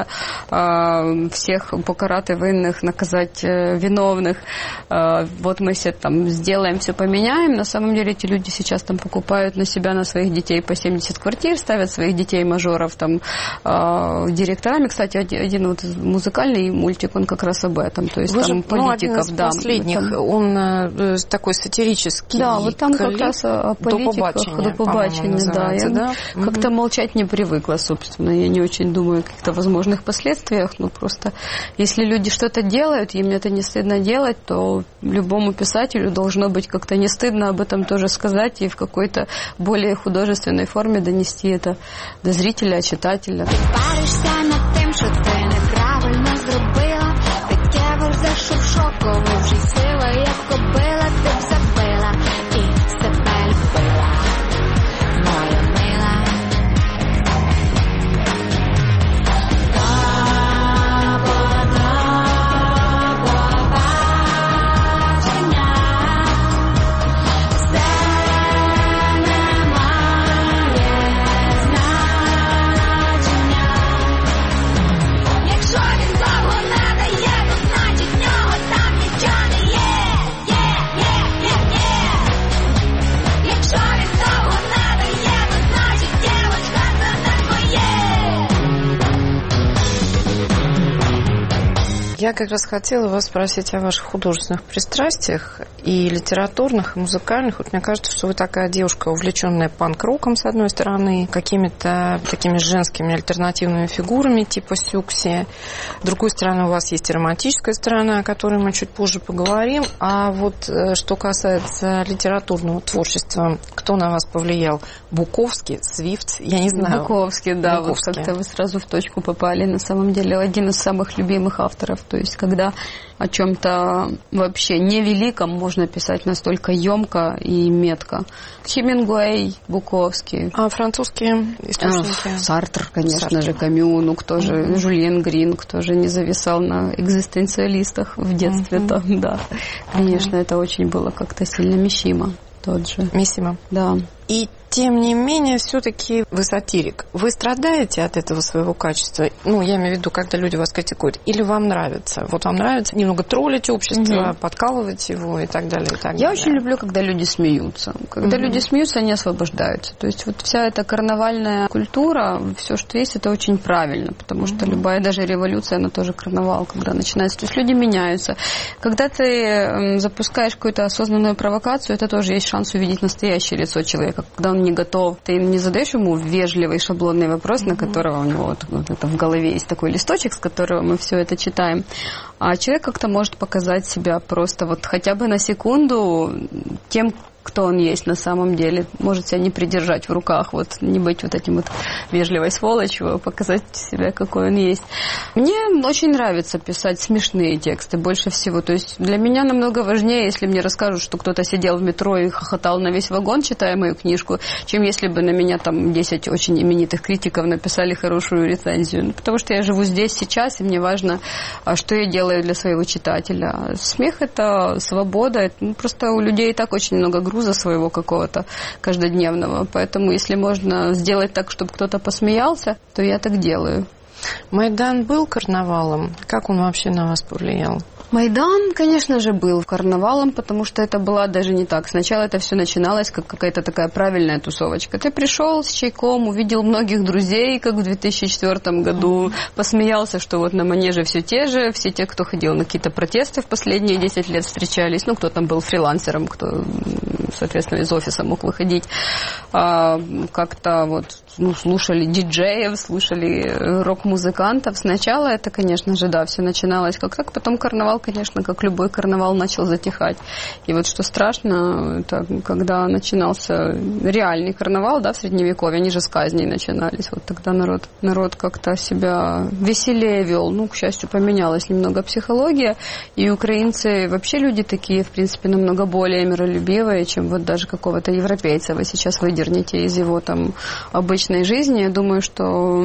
э, всех покарать винных, наказать э, виновных, э, вот мы все там сделаем, все поменяем. На самом деле эти люди сейчас там покупают на себя, на своих детей по семьдесят квартир, ставят своих детей-мажоров там э, директорами. Кстати, один, один вот музыкальный мультик, он как раз об этом. То есть Вы там же, политиков, ну, да. последних, там, он э, такой сатирический. Да, вот там как раз о политиках, до побачения, да. Я да? как-то угу. молчать не привыкла, собственно. Я не очень думаю о каких-то возможных последствиях. Ну, просто, если люди что-то делают, им это не стыдно делать, то любому писателю должно быть как-то не стыдно об этом тоже сказать и в какой-то более художественной форме донести это до зрителя, читателя. Паришся над тим, що ти неправильно зробила. Таке вовзе, що в шоку, вже сила, як кобила, ти б забила і себе любила, моя мила. Я как раз хотела вас спросить о ваших художественных пристрастиях, и литературных, и музыкальных. Вот мне кажется, что вы такая девушка, увлеченная панк-роком, с одной стороны, какими-то такими женскими альтернативными фигурами, типа Сюкси. С другой стороны, у вас есть и романтическая сторона, о которой мы чуть позже поговорим. А вот что касается литературного творчества, кто на вас повлиял? Буковский, Свифт? Я не знаю. Буковский, да. Буковский. Вот как-то вы сразу в точку попали. На самом деле, один из самых любимых авторов. То есть, когда о чем-то вообще невеликом можно писать настолько емко и метко. Хемингуэй, Буковский. А французские источники? А, Сартр, конечно Сартр. же, Камю, ну кто же, Mm-hmm. Жюльен Грин, кто же не зависал на экзистенциалистах в детстве mm-hmm. там, да. Конечно, mm-hmm. это очень было как-то сильно Мишима. Тот же. Мисима. Да. И тем не менее, все-таки вы сатирик. Вы страдаете от этого своего качества? Ну, я имею в виду, когда люди вас критикуют. Или вам нравится? Вот вам нравится немного троллить общество, угу. подкалывать его и так далее, и так Я далее. очень люблю, когда люди смеются. Когда угу. люди смеются, они освобождаются. То есть вот вся эта карнавальная культура, все, что есть, это очень правильно. Потому угу. что любая даже революция, она тоже карнавал, когда начинается. То есть люди меняются. Когда ты запускаешь какую-то осознанную провокацию, это тоже есть шанс увидеть настоящее лицо человека. Когда он не готов, ты не задаешь ему вежливый шаблонный вопрос, mm-hmm. на которого у него вот, вот это в голове есть такой листочек, с которого мы все это читаем. А человек как-то может показать себя просто вот хотя бы на секунду тем, кто он есть на самом деле. Может себя не придержать в руках, вот не быть вот этим вот вежливой сволочью, показать себя, какой он есть. Мне очень нравится писать смешные тексты больше всего. То есть для меня намного важнее, если мне расскажут, что кто-то сидел в метро и хохотал на весь вагон, читая мою книжку, чем если бы на меня там десять очень именитых критиков написали хорошую рецензию. Потому что я живу здесь сейчас, и мне важно, что я делаю для своего читателя. Смех — это свобода. Это, ну, просто у людей и так очень много грусти. груза своего какого-то каждодневного. Поэтому если можно сделать так, чтобы кто-то посмеялся, то я так делаю. Майдан был карнавалом? Как он вообще на вас повлиял? Майдан, конечно же, был карнавалом, потому что это было даже не так. Сначала это все начиналось как какая-то такая правильная тусовочка. Ты пришел с чайком, увидел многих друзей, как в две тысячи четвёртом году, посмеялся, что вот на манеже все те же, все те, кто ходил на какие-то протесты в последние десять лет встречались, ну, кто там был фрилансером, кто, соответственно, из офиса мог выходить, а, как-то вот, ну, слушали диджеев, слушали рок-музыкантов. Сначала это, конечно же, да, все начиналось как так, потом карнавал, конечно, как любой карнавал, начал затихать. И вот что страшно, это когда начинался реальный карнавал, да, в Средневековье, они же с казней начинались. Вот тогда народ, народ как-то себя веселее вел. Ну, к счастью, поменялась немного психология, и украинцы вообще люди такие, в принципе, намного более миролюбивые, чем вот даже какого-то европейца. Вы сейчас выдернете из его там обычной жизни. Я думаю, что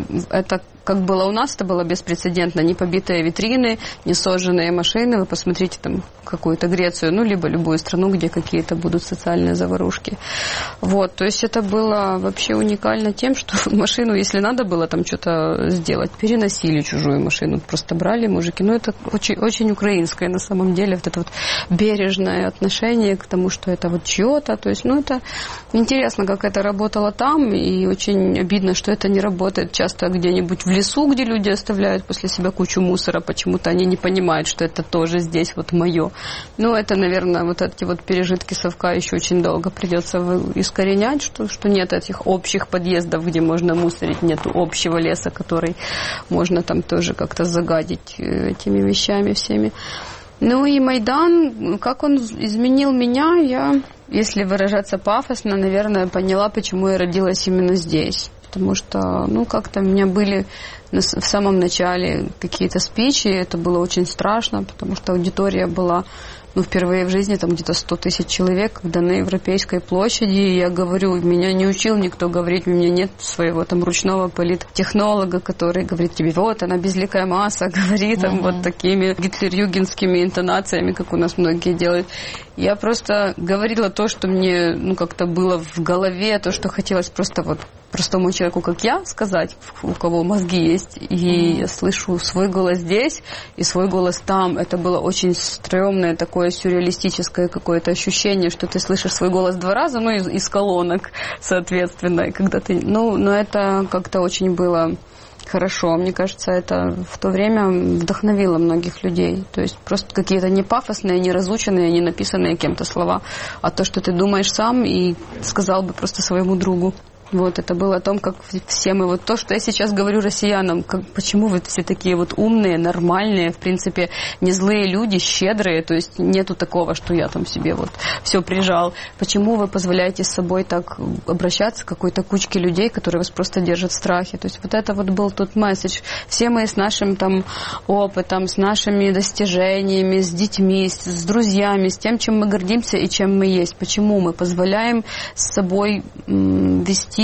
это как было у нас, это было беспрецедентно. Не побитые витрины, не сожженные машины. Вы посмотрите там какую-то Грецию, ну, либо любую страну, где какие-то будут социальные заварушки. Вот, то есть это было вообще уникально тем, что машину, если надо было там что-то сделать, переносили чужую машину, просто брали мужики. Ну, это очень, очень украинское на самом деле, вот это вот бережное отношение к тому, что это вот чье-то. То есть, ну, это интересно, как это работало там, и очень обидно, что это не работает часто где-нибудь в лесу, где люди оставляют после себя кучу мусора, почему-то они не понимают, что это тоже здесь вот мое. Ну, это, наверное, вот эти вот пережитки совка еще очень долго придется искоренять, что, что нет этих общих подъездов, где можно мусорить, нет общего леса, который можно там тоже как-то загадить этими вещами всеми. Ну и Майдан, как он изменил меня, я, если выражаться пафосно, наверное, поняла, почему я родилась именно здесь. Потому что, ну, как-то у меня были в самом начале какие-то спичи, это было очень страшно, потому что аудитория была, ну, впервые в жизни там где-то сто тысяч человек, когда на Европейской площади, я говорю, меня не учил никто говорить, у меня нет своего там ручного политтехнолога, который говорит тебе, вот она безликая масса, говорит там uh-huh. вот такими гитлерюгенскими интонациями, как у нас многие делают. Я просто говорила то, что мне, ну, как-то было в голове, то, что хотелось просто вот простому человеку, как я, сказать, у кого мозги есть. И я слышу свой голос здесь и свой голос там. Это было очень стрёмное, такое сюрреалистическое какое-то ощущение, что ты слышишь свой голос два раза, ну, из, из колонок, соответственно. И когда ты, ну, но это как-то очень было хорошо. Мне кажется, это в то время вдохновило многих людей. То есть просто какие-то не пафосные, не разученные, не написанные кем-то слова, а то, что ты думаешь сам и сказал бы просто своему другу. Вот, это было о том, как все мы, вот то, что я сейчас говорю россиянам, как, почему вы все такие вот умные, нормальные, в принципе, не злые люди, щедрые, то есть нету такого, что я там себе вот все прижал. Почему вы позволяете с собой так обращаться к какой-то кучке людей, которые вас просто держат в страхе? То есть вот это вот был тот месседж. Все мы с нашим там опытом, с нашими достижениями, с детьми, с, с друзьями, с тем, чем мы гордимся и чем мы есть. Почему мы позволяем с собой м, вести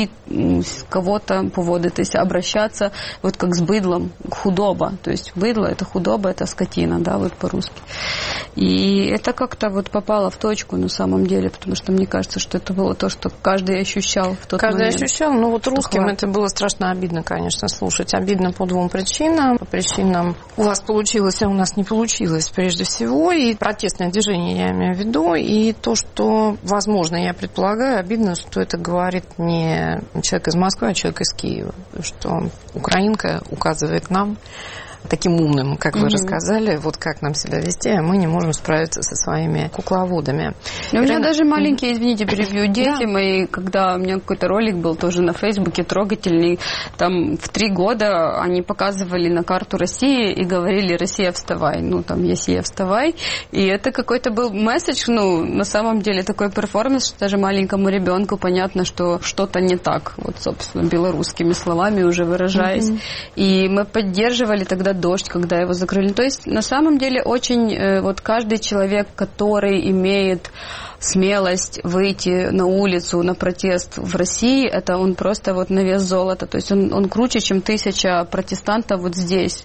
кого-то поводитися, обращаться вот как с быдлом, худоба. То есть быдло — это худоба, это скотина, да, вот по-русски. И это как-то вот попало в точку на самом деле, потому что мне кажется, что это было то, что каждый ощущал в тот каждый момент. Каждый ощущал, но вот русским хватит. Это было страшно обидно, конечно, слушать. Обидно по двум причинам. По причинам у вас получилось, а у нас не получилось, прежде всего. И протестное движение я имею в виду. И то, что, возможно, я предполагаю, обидно, что это говорит не человек из Москвы, а человек из Киева. Что украинка указывает нам, таким умным, как вы mm-hmm. рассказали, вот как нам себя вести, а мы не можем справиться со своими кукловодами. У меня даже маленькие, извините, перебью, дети да. мои, когда у меня какой-то ролик был тоже на Фейсбуке трогательный, там в три года они показывали на карту России и говорили: «Россия, вставай», ну там «Россия, вставай», и это какой-то был месседж, ну на самом деле такой перформанс, что даже маленькому ребенку понятно, что что-то не так, вот собственно белорусскими словами уже выражаясь, mm-hmm. и мы поддерживали тогда дождь, когда его закрыли. То есть, на самом деле, очень вот каждый человек, который имеет смелость выйти на улицу на протест в России, это он просто вот на вес золота. То есть он, он круче, чем тысяча протестантов вот здесь,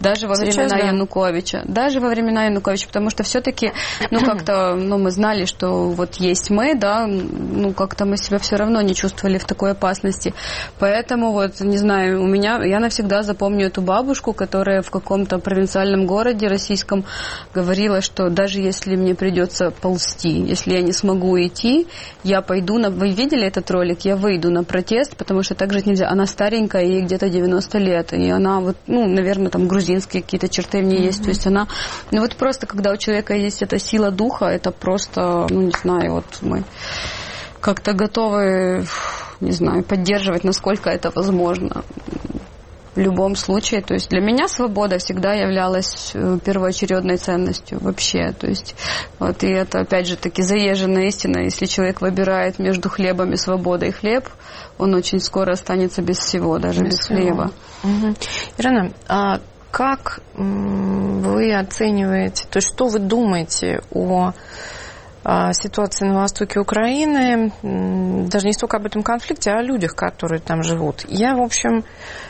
Даже во Сейчас, времена да. Януковича. Даже во времена Януковича, потому что все-таки, ну, как-то, ну, мы знали, что вот есть мы, да, ну, как-то мы себя все равно не чувствовали в такой опасности. Поэтому вот, не знаю, у меня, я навсегда запомню эту бабушку, которая в каком-то провинциальном городе российском говорила, что даже если мне придется ползти, если я не смогу идти, я пойду на... Вы видели этот ролик? Я выйду на протест, потому что так жить нельзя. Она старенькая, ей где-то девяносто лет, и она вот, ну, наверное, там грузинские какие-то черты в ней mm-hmm. есть. То есть она... Ну вот просто, когда у человека есть эта сила духа, это просто, ну, не знаю, вот мы как-то готовы, не знаю, поддерживать, насколько это возможно. В любом случае, то есть для меня свобода всегда являлась первоочередной ценностью вообще, то есть вот, и это опять же таки заезженная истина, если человек выбирает между хлебом и свободой хлеб, он очень скоро останется без всего, даже без, без хлеба. Угу. Ирина, а как вы оцениваете, то есть что вы думаете о ситуации на востоке Украины, даже не столько об этом конфликте, а о людях, которые там живут? Я, в общем,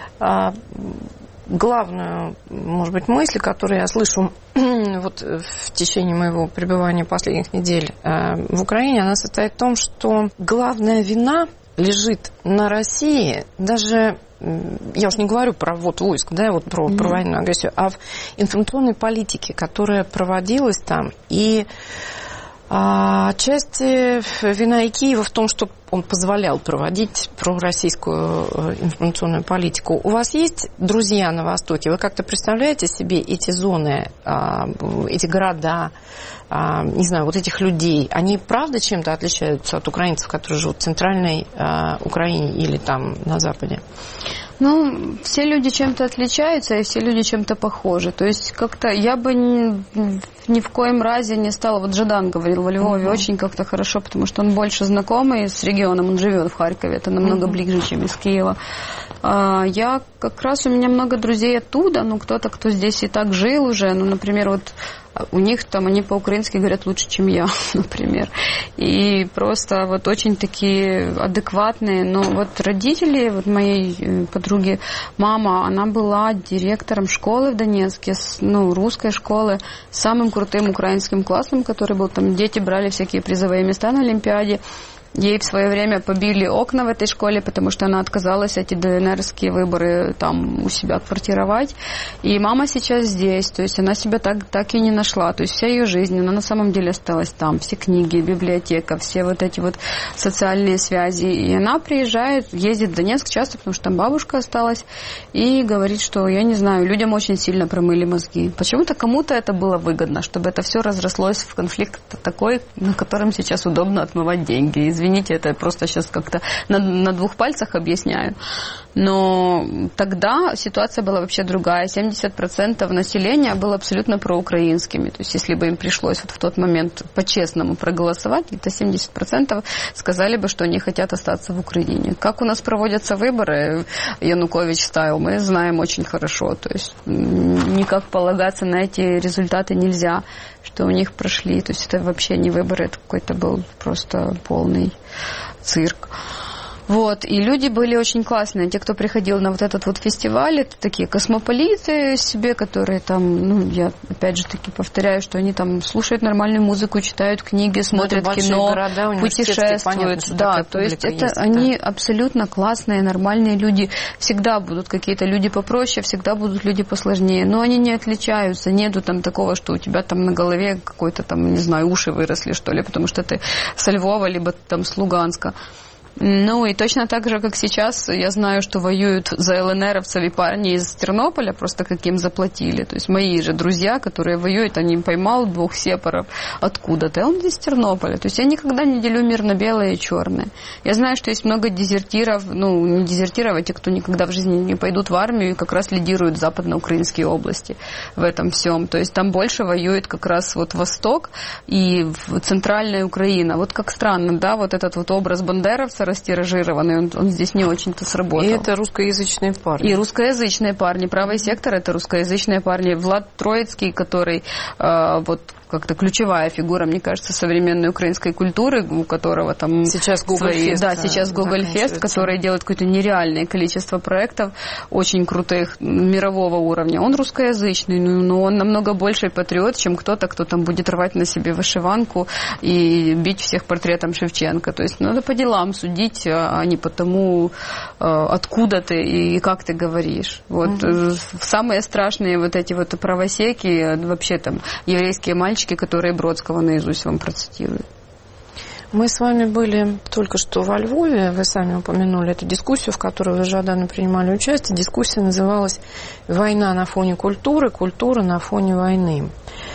главную, может быть, мысль, которую я слышу вот в течение моего пребывания последних недель в Украине, она состоит в том, что главная вина лежит на России, даже, я уж не говорю про ввод войск, да, вот про, mm-hmm. про военную агрессию, а в информационной политике, которая проводилась там, и отчасти вина и Киева в том, что он позволял проводить пророссийскую информационную политику. У вас есть друзья на Востоке? Вы как-то представляете себе эти зоны, эти города, не знаю, вот этих людей? Они правда чем-то отличаются от украинцев, которые живут в центральной Украине или там на Западе? Ну, все люди чем-то отличаются, и все люди чем-то похожи. То есть как-то я бы ни, ни в коем разе не стала... Вот Жадан говорил во Львове uh-huh. очень как-то хорошо, потому что он больше знакомый с регионом, он живет в Харькове, это намного uh-huh. ближе, чем из Киева. А, я как раз, у меня много друзей оттуда, ну, кто-то, кто здесь и так жил уже, ну, например, вот у них там, они по-украински говорят лучше, чем я, например. И просто вот очень такие адекватные. Но вот родители вот моей подруги, мама, она была директором школы в Донецке, ну, русской школы, с самым крутым украинским классом, который был там, дети брали всякие призовые места на Олимпиаде. Ей в свое время побили окна в этой школе, потому что она отказалась эти ДНРские выборы там у себя квартировать. И мама сейчас здесь, то есть она себя так, так и не нашла. То есть вся ее жизнь, она на самом деле осталась там. Все книги, библиотека, все вот эти вот социальные связи. И она приезжает, ездит в Донецк часто, потому что там бабушка осталась, и говорит, что, я не знаю, людям очень сильно промыли мозги. Почему-то кому-то это было выгодно, чтобы это все разрослось в конфликт такой, на котором сейчас удобно отмывать деньги. Извините, это я просто сейчас как-то на, на двух пальцах объясняю. Но тогда ситуация была вообще другая. семьдесят процентов населения было абсолютно проукраинскими. То есть, если бы им пришлось вот в тот момент по-честному проголосовать, то семьдесят процентов сказали бы, что они хотят остаться в Украине. Как у нас проводятся выборы, Янукович ставил, мы знаем очень хорошо. То есть, никак полагаться на эти результаты нельзя, что у них прошли. То есть, это вообще не выборы, это какой-то был просто полный цирк. Вот, и люди были очень классные. Те, кто приходил на вот этот вот фестиваль, это такие космополиты себе, которые там, ну, я опять же таки повторяю, что они там слушают нормальную музыку, читают книги, смотрят кино, города, путешествуют. Понятно, да, то есть это есть, они да. абсолютно классные, нормальные люди. Всегда будут какие-то люди попроще, всегда будут люди посложнее, но они не отличаются. Нету там такого, что у тебя там на голове какой-то там, не знаю, уши выросли, что ли, потому что ты со Львова, либо там с Луганска. Ну и точно так же, как сейчас, я знаю, что воюют за ЛНРовцев и парни из Тернополя, просто как им заплатили. То есть мои же друзья, которые воюют, они поймал двух сепаров откуда-то, и он из Тернополя. То есть я никогда не делю мир на белое и черное. Я знаю, что есть много дезертиров, ну не дезертиров, а те, кто никогда в жизни не пойдут в армию и как раз лидируют западноукраинские области в этом всем. То есть там больше воюет как раз вот Восток и центральная Украина. Вот как странно, да, вот этот вот образ бандеровца растиражированный, он, он здесь не очень-то сработал. И это русскоязычные парни. И русскоязычные парни. Правый сектор — это русскоязычные парни. Влад Троицкий, который э, вот как-то ключевая фигура, мне кажется, современной украинской культуры, у которого там... Сейчас Гоголь-фест. Да, сейчас Гоголь-фест, который делает какое-то нереальное количество проектов, очень крутых, мирового уровня. Он русскоязычный, но он намного больше патриот, чем кто-то, кто там будет рвать на себе вышиванку и бить всех портретом Шевченко. То есть надо по делам судить, а не по тому, откуда ты и как ты говоришь. Вот. Угу. Самые страшные вот эти вот правосеки, вообще там еврейские мальчики, которые Бродского наизусть вам процитируют. Мы с вами были только что во Львове, вы сами упомянули эту дискуссию, в которой вы с Жаданом принимали участие. Дискуссия называлась «Война на фоне культуры, культура на фоне войны».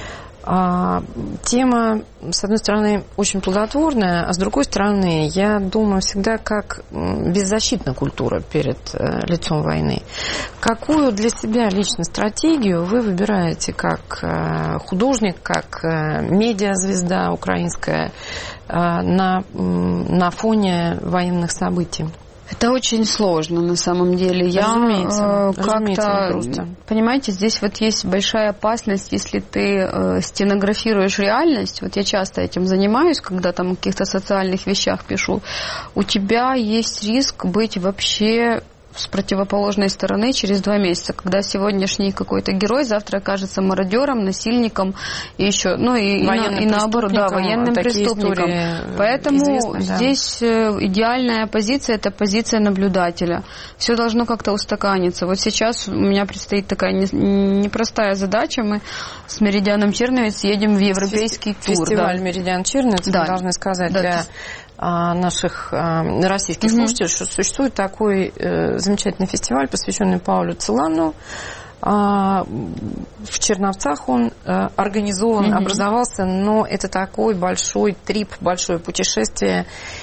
А, тема, с одной стороны, очень плодотворная, а с другой стороны, я думаю всегда, как беззащитна культура перед э, лицом войны. Какую для себя лично стратегию вы выбираете как э, художник, как э, медиазвезда украинская э, на, на фоне военных событий? Это очень сложно на самом деле. Я разумеется, э, как-то, понимаете, здесь вот есть большая опасность, если ты э, стенографируешь реальность. Вот я часто этим занимаюсь, когда там о каких-то социальных вещах пишу. У тебя есть риск быть вообще с противоположной стороны через два месяца, когда сегодняшний какой-то герой завтра окажется мародером, насильником и еще, ну и, и, и наоборот, да, военным преступником. Поэтому известны, да. Здесь идеальная позиция — это позиция наблюдателя. Все должно как-то устаканиться. Вот сейчас у меня предстоит такая непростая задача. Мы с Меридианом Черновец едем в европейский Фестиваль, тур. Фестиваль да. Меридиан Черновец, да. Мы должны сказать да. для наших российских mm-hmm. слушателей, что существует такой э, замечательный фестиваль, посвященный Паулю Целану. А, в Черновцах он э, организован, mm-hmm. образовался, но это такой большой трип, большое путешествие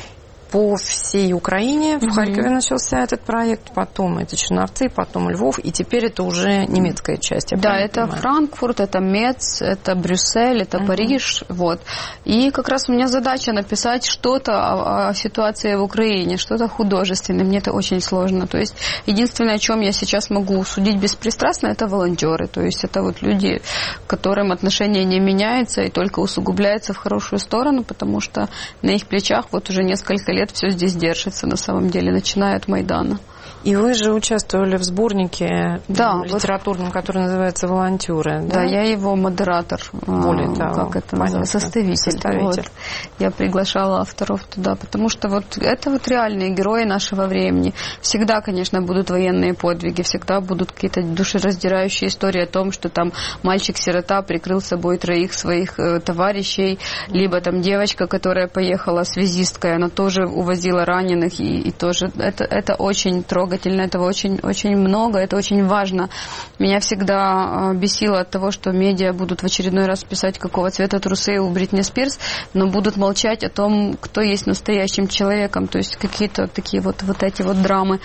по всей Украине. В mm-hmm. Харькове начался этот проект, потом это Черновцы, потом Львов, и теперь это уже немецкая часть. Да, это понимаю. Франкфурт, это Мец, это Брюссель, это mm-hmm. Париж. Вот. И как раз у меня задача написать что-то о, о ситуации в Украине, что-то художественное. Мне это очень сложно. То есть единственное, о чем я сейчас могу судить беспристрастно, это волонтеры. То есть это вот люди, к которым отношение не меняется и только усугубляется в хорошую сторону, потому что на их плечах вот уже несколько лет все здесь держится, на самом деле, начиная от Майдана. И вы же участвовали в сборнике да, литературном, вот, который называется «Волонтеры». Да? Да, я его модератор. Более того, как это называется? Составитель. Составитель. Вот. Я приглашала авторов туда, потому что вот это вот реальные герои нашего времени. Всегда, конечно, будут военные подвиги, всегда будут какие-то душераздирающие истории о том, что там мальчик-сирота прикрыл собой троих своих э, товарищей, либо там девочка, которая поехала связисткой, она тоже увозила раненых, и, и тоже это, это очень трогательно. Этого очень, очень много, это очень важно. Меня всегда бесило от того, что медиа будут в очередной раз писать, какого цвета трусы у Бритни Спирс, но будут молчать о том, кто есть настоящим человеком, то есть какие-то такие вот, вот эти вот драмы.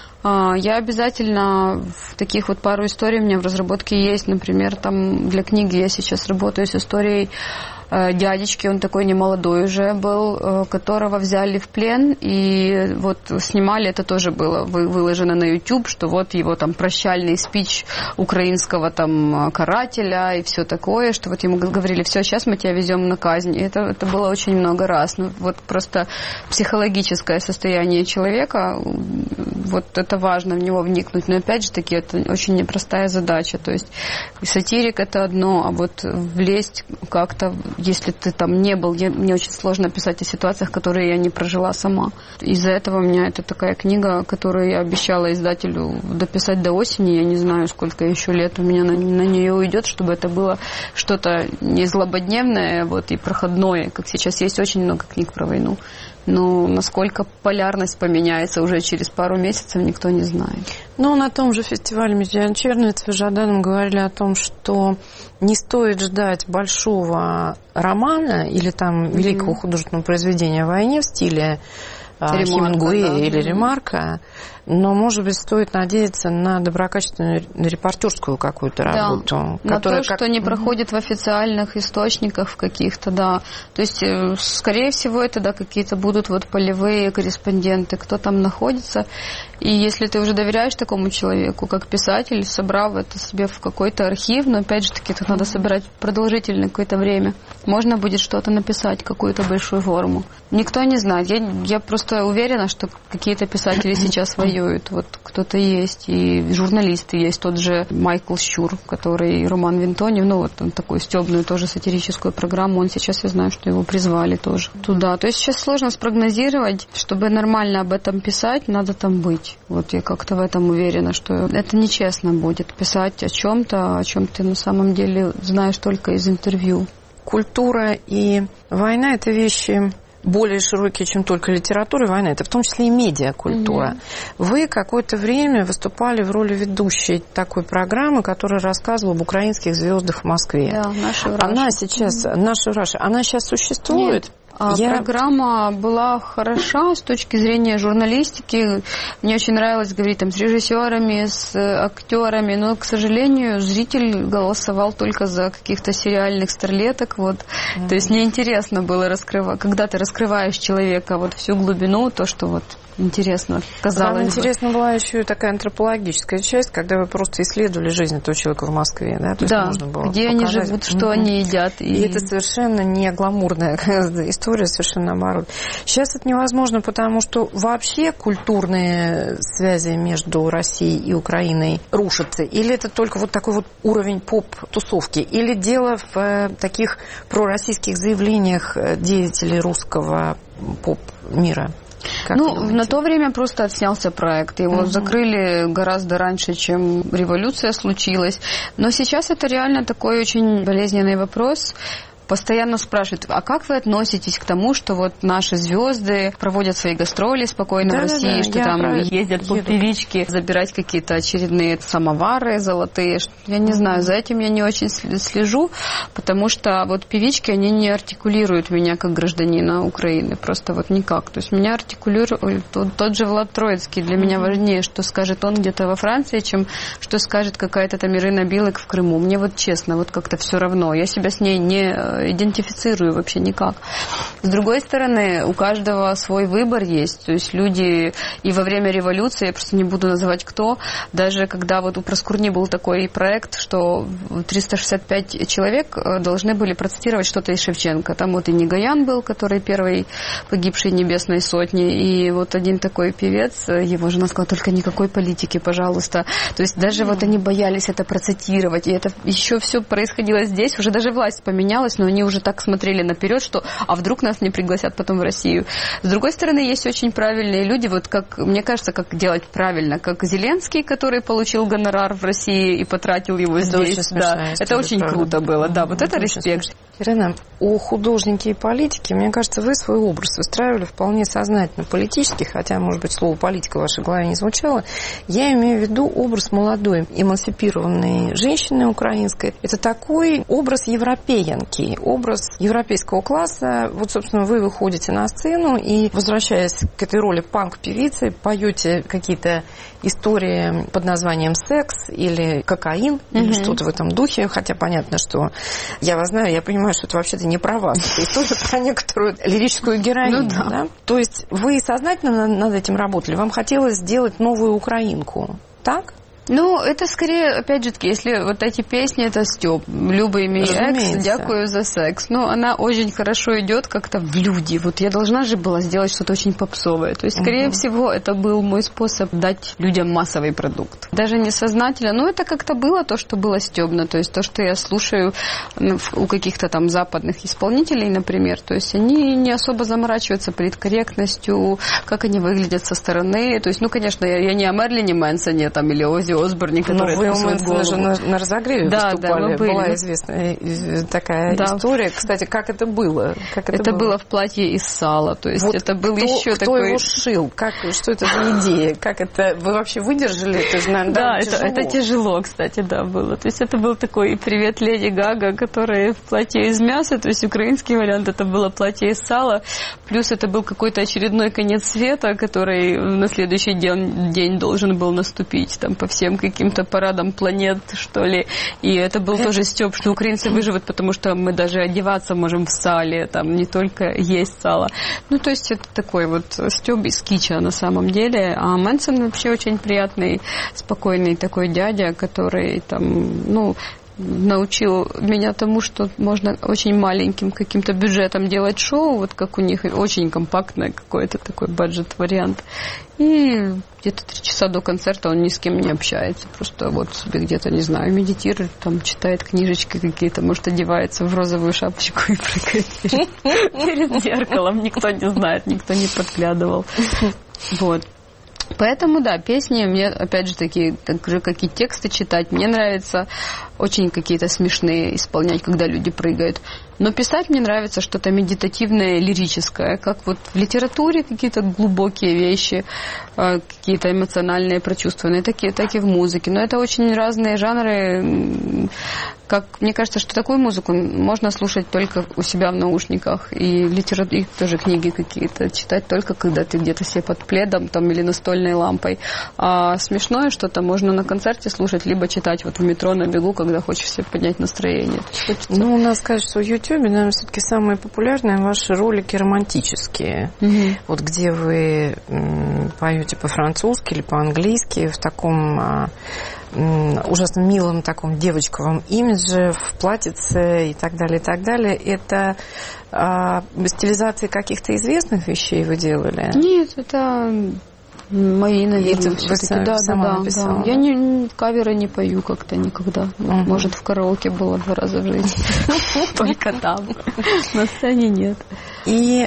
Я обязательно в таких вот пару историй у меня в разработке есть, например, там для книги я сейчас работаю с историей дядечки, он такой немолодой уже был, которого взяли в плен, и вот снимали, это тоже было выложено на YouTube, что вот его там прощальный спич украинского там карателя и все такое, что вот ему говорили, все, сейчас мы тебя везем на казнь. И это, это было очень много раз. Ну, вот просто психологическое состояние человека, вот это важно в него вникнуть. Но опять же таки, это очень непростая задача. То есть сатирик это одно, а вот влезть как-то, если ты там не был, я, мне очень сложно писать о ситуациях, которые я не прожила сама. Из-за этого у меня это такая книга, которую я обещала издателю дописать до осени. Я не знаю, сколько еще лет у меня на, на нее уйдет, чтобы это было что-то не злободневное вот, и проходное, как сейчас есть очень много книг про войну. Но насколько полярность поменяется уже через пару месяцев, никто не знает. Ну, на том же фестивале «Меридиан Черновец» вы с Жаданом говорили о том, что не стоит ждать большого романа или там mm-hmm. великого художественного произведения о войне в стиле Хемингуэя да, или да. Ремарка. Но, может быть, стоит надеяться на доброкачественную репортерскую какую-то работу. Да, которая на то, как... что не проходит в официальных источниках в каких-то, да. То есть, скорее всего, это, да, какие-то будут вот полевые корреспонденты, кто там находится. И если ты уже доверяешь такому человеку, как писатель, собрав это себе в какой-то архив, но, опять же таки, это надо собирать продолжительное какое-то время, можно будет что-то написать, какую-то большую форму. Никто не знает. Я, я просто уверена, что какие-то писатели сейчас воюют. Вот кто-то есть, и журналисты есть. Тот же Майкл Щур, который Роман Винтонев, ну вот он такую стебную тоже сатирическую программу, он сейчас, я знаю, что его призвали тоже туда. То есть сейчас сложно спрогнозировать, чтобы нормально об этом писать, надо там быть. Вот я как-то в этом уверена, что это нечестно будет писать о чем-то, о чем ты на самом деле знаешь только из интервью. Культура и война – это вещи более широкие, чем только литература и война. Это в том числе и медиакультура. Mm-hmm. Вы какое-то время выступали в роли ведущей такой программы, которая рассказывала об украинских звездах в Москве. Да, наша Она сейчас, mm-hmm. наша Раша, она сейчас существует? Нет. А Я... Программа была хороша с точки зрения журналистики. Мне очень нравилось говорить там с режиссерами, с актерами, но, к сожалению, зритель голосовал только за каких-то сериальных старлеток. Вот. Mm-hmm. То есть мне интересно было раскрывать, когда ты раскрываешь человека вот всю глубину, то, что вот интересно казалось Там бы. интересно была еще и такая антропологическая часть, когда вы просто исследовали жизнь этого человека в Москве. Да, То да. есть можно было где показать. они живут, что mm-hmm. они едят. И... и это совершенно не гламурная история, совершенно наоборот. Сейчас это невозможно, потому что вообще культурные связи между Россией и Украиной рушатся. Или это только вот такой вот уровень поп-тусовки. Или дело в таких пророссийских заявлениях деятелей русского поп-мира. Как ну, на то время просто отснялся проект. Его угу. закрыли гораздо раньше, чем революция случилась. Но сейчас это реально такой очень болезненный вопрос. Постоянно спрашивают, а как вы относитесь к тому, что вот наши звезды проводят свои гастроли спокойно да, в России, да, да, что там правильно. ездят по певичке забирать какие-то очередные самовары золотые. Я не знаю, за этим я не очень слежу, потому что вот певички, они не артикулируют меня как гражданина Украины, просто вот никак. То есть меня артикулирует тот, тот же Влад Троицкий. Для mm-hmm. меня важнее, что скажет он где-то во Франции, чем что скажет какая-то там Ирина Билык в Крыму. Мне вот честно, вот как-то все равно. Я себя с ней не идентифицирую вообще никак. С другой стороны, у каждого свой выбор есть. То есть люди и во время революции, я просто не буду называть кто, даже когда вот у Проскурни был такой проект, что триста шестьдесят пять человек должны были процитировать что-то из Шевченко. Там вот и Негоян был, который первый погибший Небесной Сотни, и вот один такой певец, его жена сказала, только никакой политики, пожалуйста. То есть даже mm. вот они боялись это процитировать, и это еще все происходило здесь, уже даже власть поменялась, но они уже так смотрели наперед, что а вдруг нас не пригласят потом в Россию. С другой стороны, есть очень правильные люди, вот как, мне кажется, как делать правильно, как Зеленский, который получил гонорар в России и потратил его это здесь. Очень да. Это очень правда. Круто было, да, вот это, это респект. Ирина, о художнике и политике, мне кажется, вы свой образ выстраивали вполне сознательно политически, хотя, может быть, слово политика в вашей голове не звучало. Я имею в виду образ молодой, эмансипированной женщины украинской. Это такой образ европеянки, образ европейского класса. Вот, собственно, вы выходите на сцену и, возвращаясь к этой роли панк-певицы, поете какие-то истории под названием «Секс» или «Кокаин», mm-hmm. или что-то в этом духе, хотя понятно, что я вас знаю, я понимаю, что это вообще-то не про вас, это история про некоторую лирическую героиню. Ну, да. Да? То есть вы сознательно над этим работали, вам хотелось сделать новую украинку, так? Ну, это скорее, опять же таки, если вот эти песни, это Стёб, Люба имей экс, дякую за секс. Но она очень хорошо идет как-то в люди. Вот я должна же была сделать что-то очень попсовое. То есть, скорее uh-huh. всего, это был мой способ дать людям массовый продукт. Даже несознательно, но это как-то было то, что было стёбно. То есть то, что я слушаю у каких-то там западных исполнителей, например. То есть они не особо заморачиваются политкорректностью, как они выглядят со стороны. То есть, ну, конечно, я, я не о Мерлине Мэнсоне там или Оззи Осборне, который ну, вы даже на, на разогреве да, выступали. Да, были. Была известная такая да. история. Кстати, как это было? Как это это было? было в платье из сала. То есть вот это был кто, еще кто такой... его шил? Как, что это за идея? Как это? Вы вообще выдержали? Это же, наверное, да, это, тяжело. это тяжело, кстати, да, было. То есть это был такой привет Леди Гага, которая в платье из мяса, то есть украинский вариант, это было платье из сала, плюс это был какой-то очередной конец света, который на следующий день, день должен был наступить, там, по всем каким-то парадам планет, что ли. И это был тоже стёб, что украинцы выживут, потому что мы даже одеваться можем в сале, там, не только есть сало. Ну, то есть это такой вот стёб из кича на самом деле. А Мэнсон вообще очень приятный, спокойный такой дядя, который там, ну, научил меня тому, что можно очень маленьким каким-то бюджетом делать шоу, вот как у них, очень компактное какой-то такой бюджет-вариант. И где-то три часа до концерта он ни с кем не общается, просто вот себе где-то, не знаю, медитирует, там, читает книжечки какие-то, может, одевается в розовую шапочку и прыгает перед, перед зеркалом. Никто не знает, никто не подглядывал. Вот. Поэтому, да, песни мне, опять же, такие, так же, как и тексты читать, мне нравится очень какие-то смешные исполнять, когда люди прыгают. Но писать мне нравится что-то медитативное, лирическое, как вот в литературе какие-то глубокие вещи, какие-то эмоциональные, прочувствованные, такие, так и в музыке. Но это очень разные жанры. Как, мне кажется, что такую музыку можно слушать только у себя в наушниках. И литературу, и тоже книги какие-то читать только когда ты где-то себе под пледом там, или настольной лампой. А смешное что-то можно на концерте слушать, либо читать вот в метро на бегу, когда хочешь себе поднять настроение. Хочется... Ну, у нас, кажется, в YouTube, наверное, все-таки самые популярные ваши ролики романтические. Mm-hmm. Вот где вы м, поете по-французски или по-английски в таком... А, ужасно милом таком девочковом имидже, в платьице и так далее, и так далее. Это а, стилизации каких-то известных вещей вы делали? Нет, это мои, наверное, это вы сам, да, сама да, написала? Да. Я не, каверы не пою как-то никогда. Uh-huh. Может, в караоке было два раза в жизни. Только там. На сцене нет. И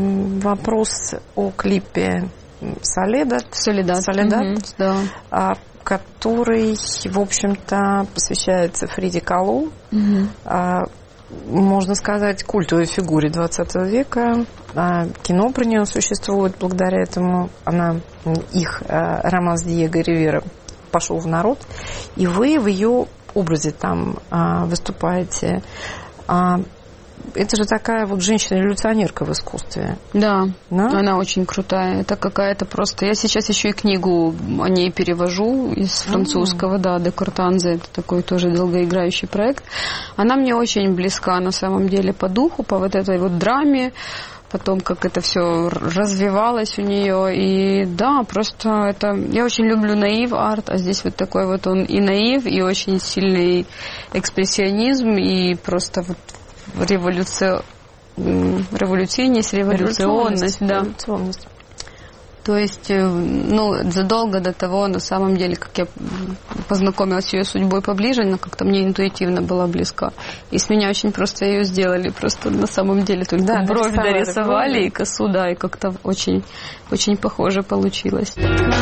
вопрос о клипе «Соледат». «Соледат». «Соледат», да. Который, в общем-то, посвящается Фриде Каллу, угу. а, можно сказать, культовой фигуре двадцатого века. А, кино про нее существует благодаря этому. Она, их а, роман с Диего Ривера пошел в народ. И вы в ее образе там а, выступаете. А, это же такая вот женщина-революционерка в искусстве. Да, да, она очень крутая. Это какая-то просто... Я сейчас еще и книгу о ней перевожу из французского, mm-hmm. да, де Кортанзе. Это такой тоже долгоиграющий проект. Она мне очень близка на самом деле по духу, по вот этой вот драме, потом как это все развивалось у нее. И да, просто это... Я очень люблю наив-арт, а здесь вот такой вот он и наив, и очень сильный экспрессионизм, и просто вот революция, революционность, революционность, да. Революционность. То есть, ну, задолго до того, на самом деле, как я познакомилась с ее судьбой поближе, она как-то мне интуитивно была близка. И с меня очень просто ее сделали. Просто на самом деле только да, бровь дорисовали брови. И косу, да, и как-то очень, очень похоже получилось.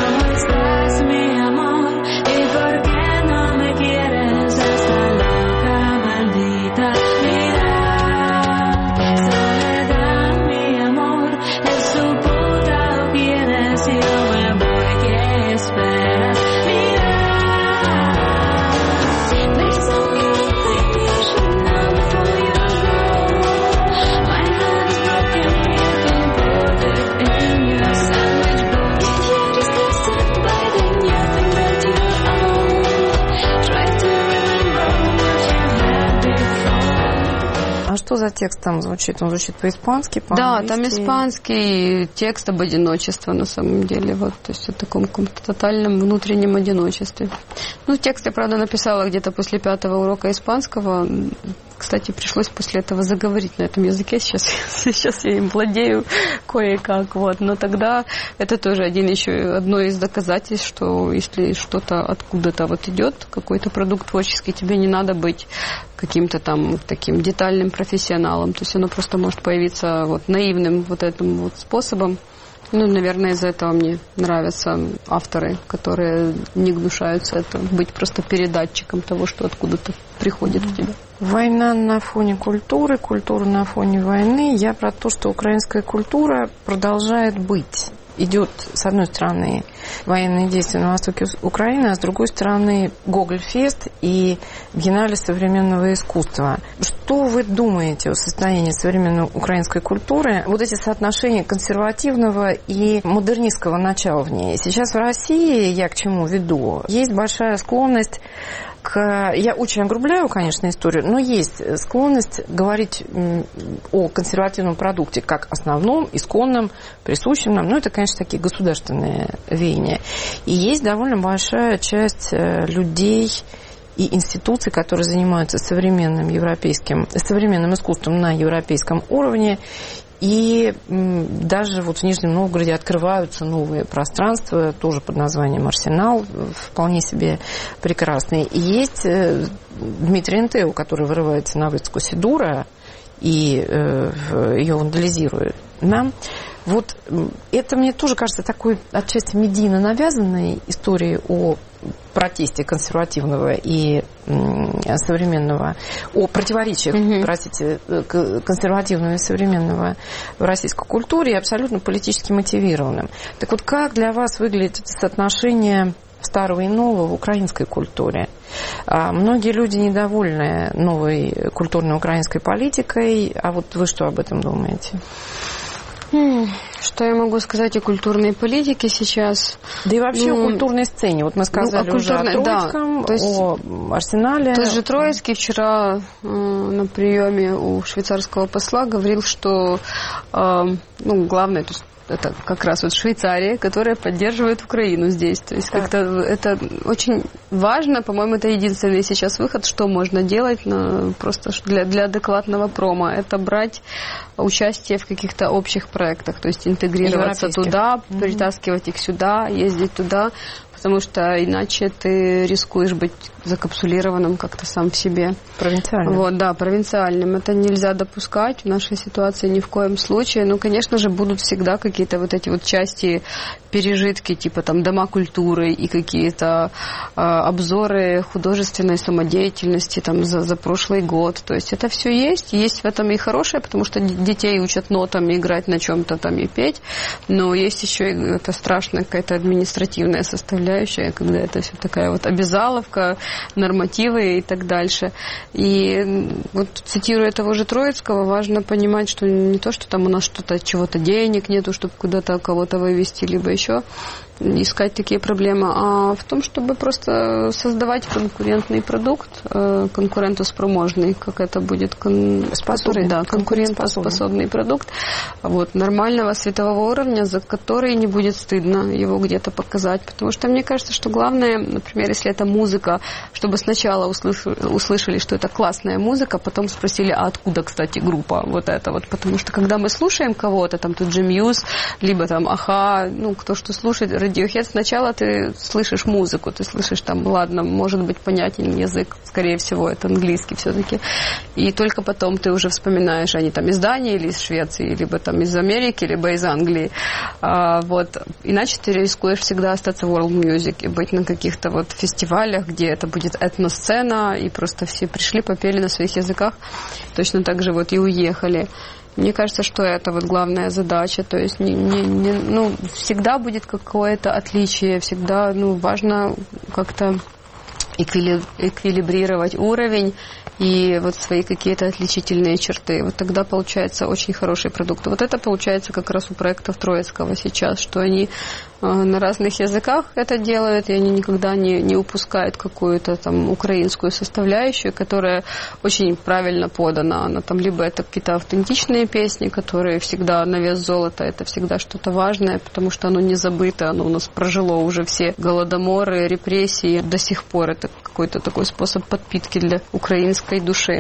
Что за текст там звучит? Он звучит по-испански, по-английски? Да, там испанский текст об одиночестве на самом деле. Вот, то есть о таком каком-то тотальном внутреннем одиночестве. Ну, текст я, правда, написала где-то после пятого урока испанского. Кстати, пришлось после этого заговорить на этом языке. Сейчас, сейчас я им владею кое-как. Вот. Но тогда это тоже один еще одно из доказательств, что если что-то откуда-то вот идет, какой-то продукт творческий, тебе не надо быть каким-то там таким детальным профессионалом. То есть оно просто может появиться вот наивным вот этим вот способом. Ну, наверное, из-за этого мне нравятся авторы, которые не гнушаются это, быть просто передатчиком того, что откуда-то приходит в тебя. Война на фоне культуры, культура на фоне войны. Я про то, что украинская культура продолжает быть. Идет, с одной стороны, военные действия на востоке Украины, а с другой стороны, Гоголь-фест и Биеннале современного искусства. Что вы думаете о состоянии современной украинской культуры? Вот эти соотношения консервативного и модернистского начала в ней. Сейчас в России, я к чему веду, есть большая склонность к... Я очень огрубляю, конечно, историю, но есть склонность говорить о консервативном продукте как основном, исконном, присущем нам. Ну, это, конечно, такие государственные веяния. И есть довольно большая часть людей и институций, которые занимаются современным европейским, современным искусством на европейском уровне. И даже вот в Нижнем Новгороде открываются новые пространства, тоже под названием «Арсенал», вполне себе прекрасные. И есть Дмитрий Энтео, который вырывается на выставку Сидура и ее вандализирует нам. Вот это, мне тоже кажется, такой отчасти медийно навязанной историей о протесте консервативного и современного, о противоречиях, mm-hmm. простите, консервативного и современного в российской культуре, и абсолютно политически мотивированным. Так вот, как для вас выглядит это соотношение старого и нового в украинской культуре? А многие люди недовольны новой культурной украинской политикой, а вот вы что об этом думаете? Что я могу сказать о культурной политике сейчас? Да и вообще ну, о культурной сцене. Вот мы сказали ну, о уже о Троицком, да, о Арсенале. Тот же Троицкий вчера э, на приеме у швейцарского посла говорил, что э, ну, главное, то есть это как раз вот Швейцария, которая поддерживает Украину здесь. То есть как-то это очень важно. По-моему, это единственный сейчас выход, что можно делать на, просто для, для адекватного промо. Это брать участие в каких-то общих проектах. То есть интегрироваться туда, mm-hmm. притаскивать их сюда, ездить туда. Потому что иначе ты рискуешь быть закапсулированным как-то сам в себе. Провинциальным. Вот, да, провинциальным. Это нельзя допускать в нашей ситуации ни в коем случае. Ну, конечно же, будут всегда какие-то вот эти вот части, пережитки, типа там дома культуры и какие-то э, обзоры художественной самодеятельности там за, за прошлый год. То есть это все есть. Есть в этом и хорошее, потому что детей учат нотам играть на чем-то там и петь. Но есть еще и это страшная какая-то административная составляющая, когда это все такая вот обязаловка, нормативы и так дальше. И вот цитируя того же Троицкого, важно понимать, что не то, что там у нас что-то, чего-то денег нету, чтобы куда-то кого-то вывести, либо еще искать такие проблемы, а в том, чтобы просто создавать конкурентный продукт, конкурентоспроможный, как это будет, кон... способный, да, конкурентоспособный продукт, вот, нормального светового уровня, за который не будет стыдно его где-то показать, потому что мне кажется, что главное, например, если это музыка, чтобы сначала услышали, услышали, что это классная музыка, потом спросили, а откуда, кстати, группа вот эта вот, потому что когда мы слушаем кого-то, там тут же Мьюз, либо там Аха, ну, кто что слушает, Radiohead, сначала ты слышишь музыку, ты слышишь там, ладно, может быть понятен язык, скорее всего, это английский все-таки, и только потом ты уже вспоминаешь, они там из Дании или из Швеции, либо там из Америки, либо из Англии, а, вот, иначе ты рискуешь всегда остаться в world music и быть на каких-то вот фестивалях, где это будет этносцена, и просто все пришли, попели на своих языках, точно так же вот и уехали. Мне кажется, что это вот главная задача, то есть не, не, не, ну, всегда будет какое-то отличие, всегда ну, важно как-то эквили, эквилибрировать уровень и вот свои какие-то отличительные черты. Вот тогда получается очень хороший продукт. Вот это получается как раз у проектов Троицкого сейчас, что они на разных языках это делают, и они никогда не, не упускают какую-то там украинскую составляющую, которая очень правильно подана. Она там либо это какие-то автентичные песни, которые всегда на вес золота, это всегда что-то важное, потому что оно не забыто, оно у нас прожило уже все голодоморы, репрессии, до сих пор это какой-то такой способ подпитки для украинской души.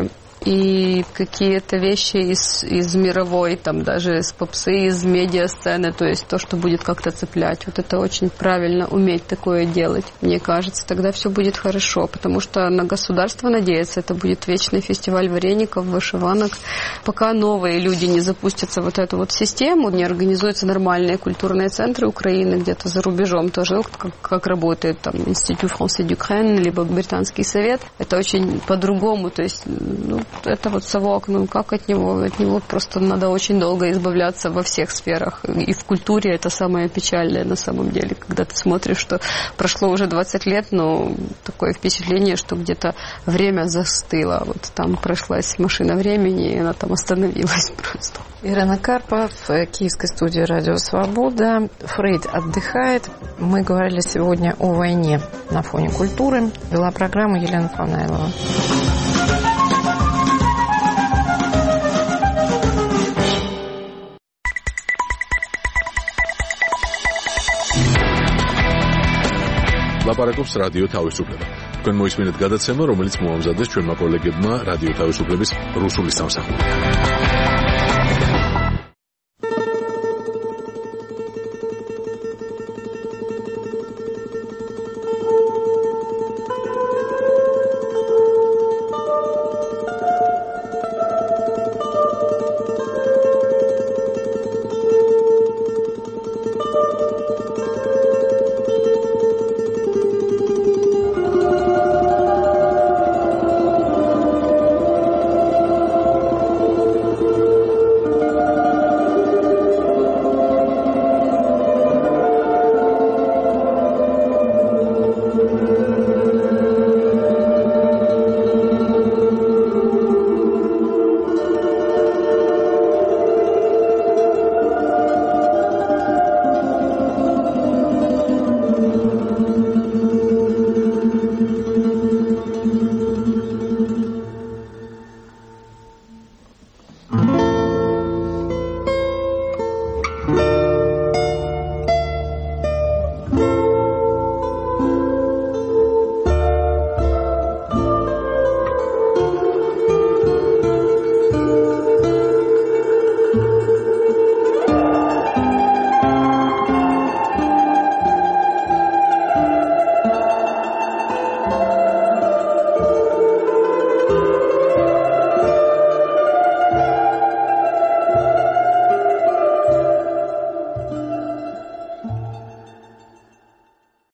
и какие-то вещи из, из мировой, там даже из попсы, из медиасцены, то есть то, что будет как-то цеплять. Вот это очень правильно, уметь такое делать, мне кажется. Тогда все будет хорошо, потому что на государство надеяться, это будет вечный фестиваль вареников, вышиванок. Пока новые люди не запустятся в вот эту вот систему, не организуются нормальные культурные центры Украины где-то за рубежом тоже, как, как работает там Институт Француз d'Ukraine, либо Британский совет, это очень по-другому, то есть ну, это вот совок, ну как от него? От него просто надо очень долго избавляться во всех сферах. И в культуре это самое печальное на самом деле, когда ты смотришь, что прошло уже двадцать лет, но такое впечатление, что где-то время застыло. Вот там прошлась машина времени, и она там остановилась просто. Ирина Карпа в киевской студии «Радио Свобода». Фрейд отдыхает. Мы говорили сегодня о войне на фоне культуры. Вела программу Елена Фанайлова. ლაპარაკობს რადიო თავისუფლება. თქვენ მოისმინეთ გადაცემა, რომელიც მოამზადეს ჩვენმა კოლეგებმა რადიო თავისუფლების რუსული სამსახურიდან.